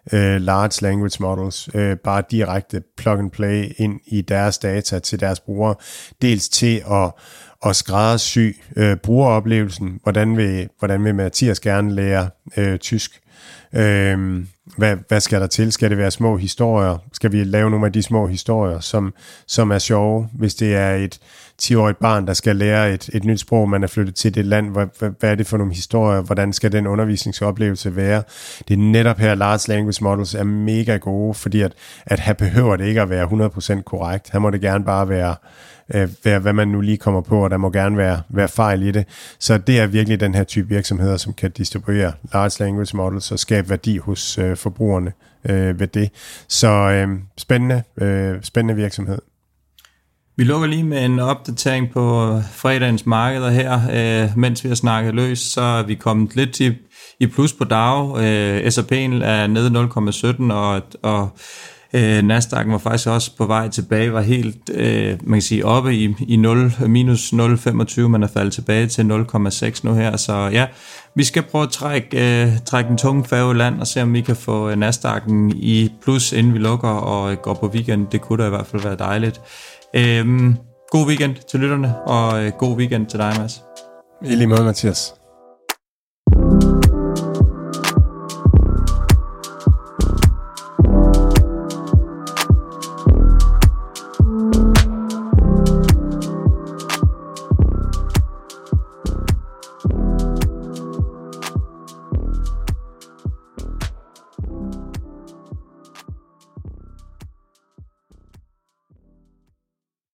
øh, large language models, øh, bare direkte plug and play ind i deres data til deres brugere, dels til at, at skræddersy øh, brugeroplevelsen. Hvordan vil, hvordan vil Mathias gerne lære øh, tysk? Øh, hvad, hvad skal der til? Skal det være små historier? Skal vi lave nogle af de små historier, som, som er sjove? Hvis det er et ti-årigt barn, der skal lære et, et nyt sprog, man er flyttet til det land, hvad, hvad, hvad er det for nogle historier? Hvordan skal den undervisningsoplevelse være? Det er netop her, large language models er mega gode, fordi at, at her behøver det ikke at være hundrede procent korrekt. Her må det gerne bare være, øh, være hvad man nu lige kommer på, og der må gerne være, være fejl i det. Så det er virkelig den her type virksomheder, som kan distribuere large language models og skabe værdi hos øh, forbrugerne øh, ved det. Så øh, spændende, øh, spændende virksomhed. Vi lukker lige med en opdatering på fredagens markeder her. Øh, mens vi har snakket løs, så er vi kommet lidt i, i plus på Dow. Øh, S og P'en er nede nul komma sytten, og, og øh, Nasdaq'en var faktisk også på vej tilbage, var helt øh, man kan sige, oppe i, i nul, minus nul komma femogtyve, man er faldet tilbage til nul komma seks nu her. Så ja, vi skal prøve at trække, øh, trække en tung færge i land og se, om vi kan få Nasdaq'en i plus, inden vi lukker og går på weekend. Det kunne da i hvert fald være dejligt. Øhm, god weekend til lytterne, og øh, god weekend til dig, Mads. I lige måde, Mathias.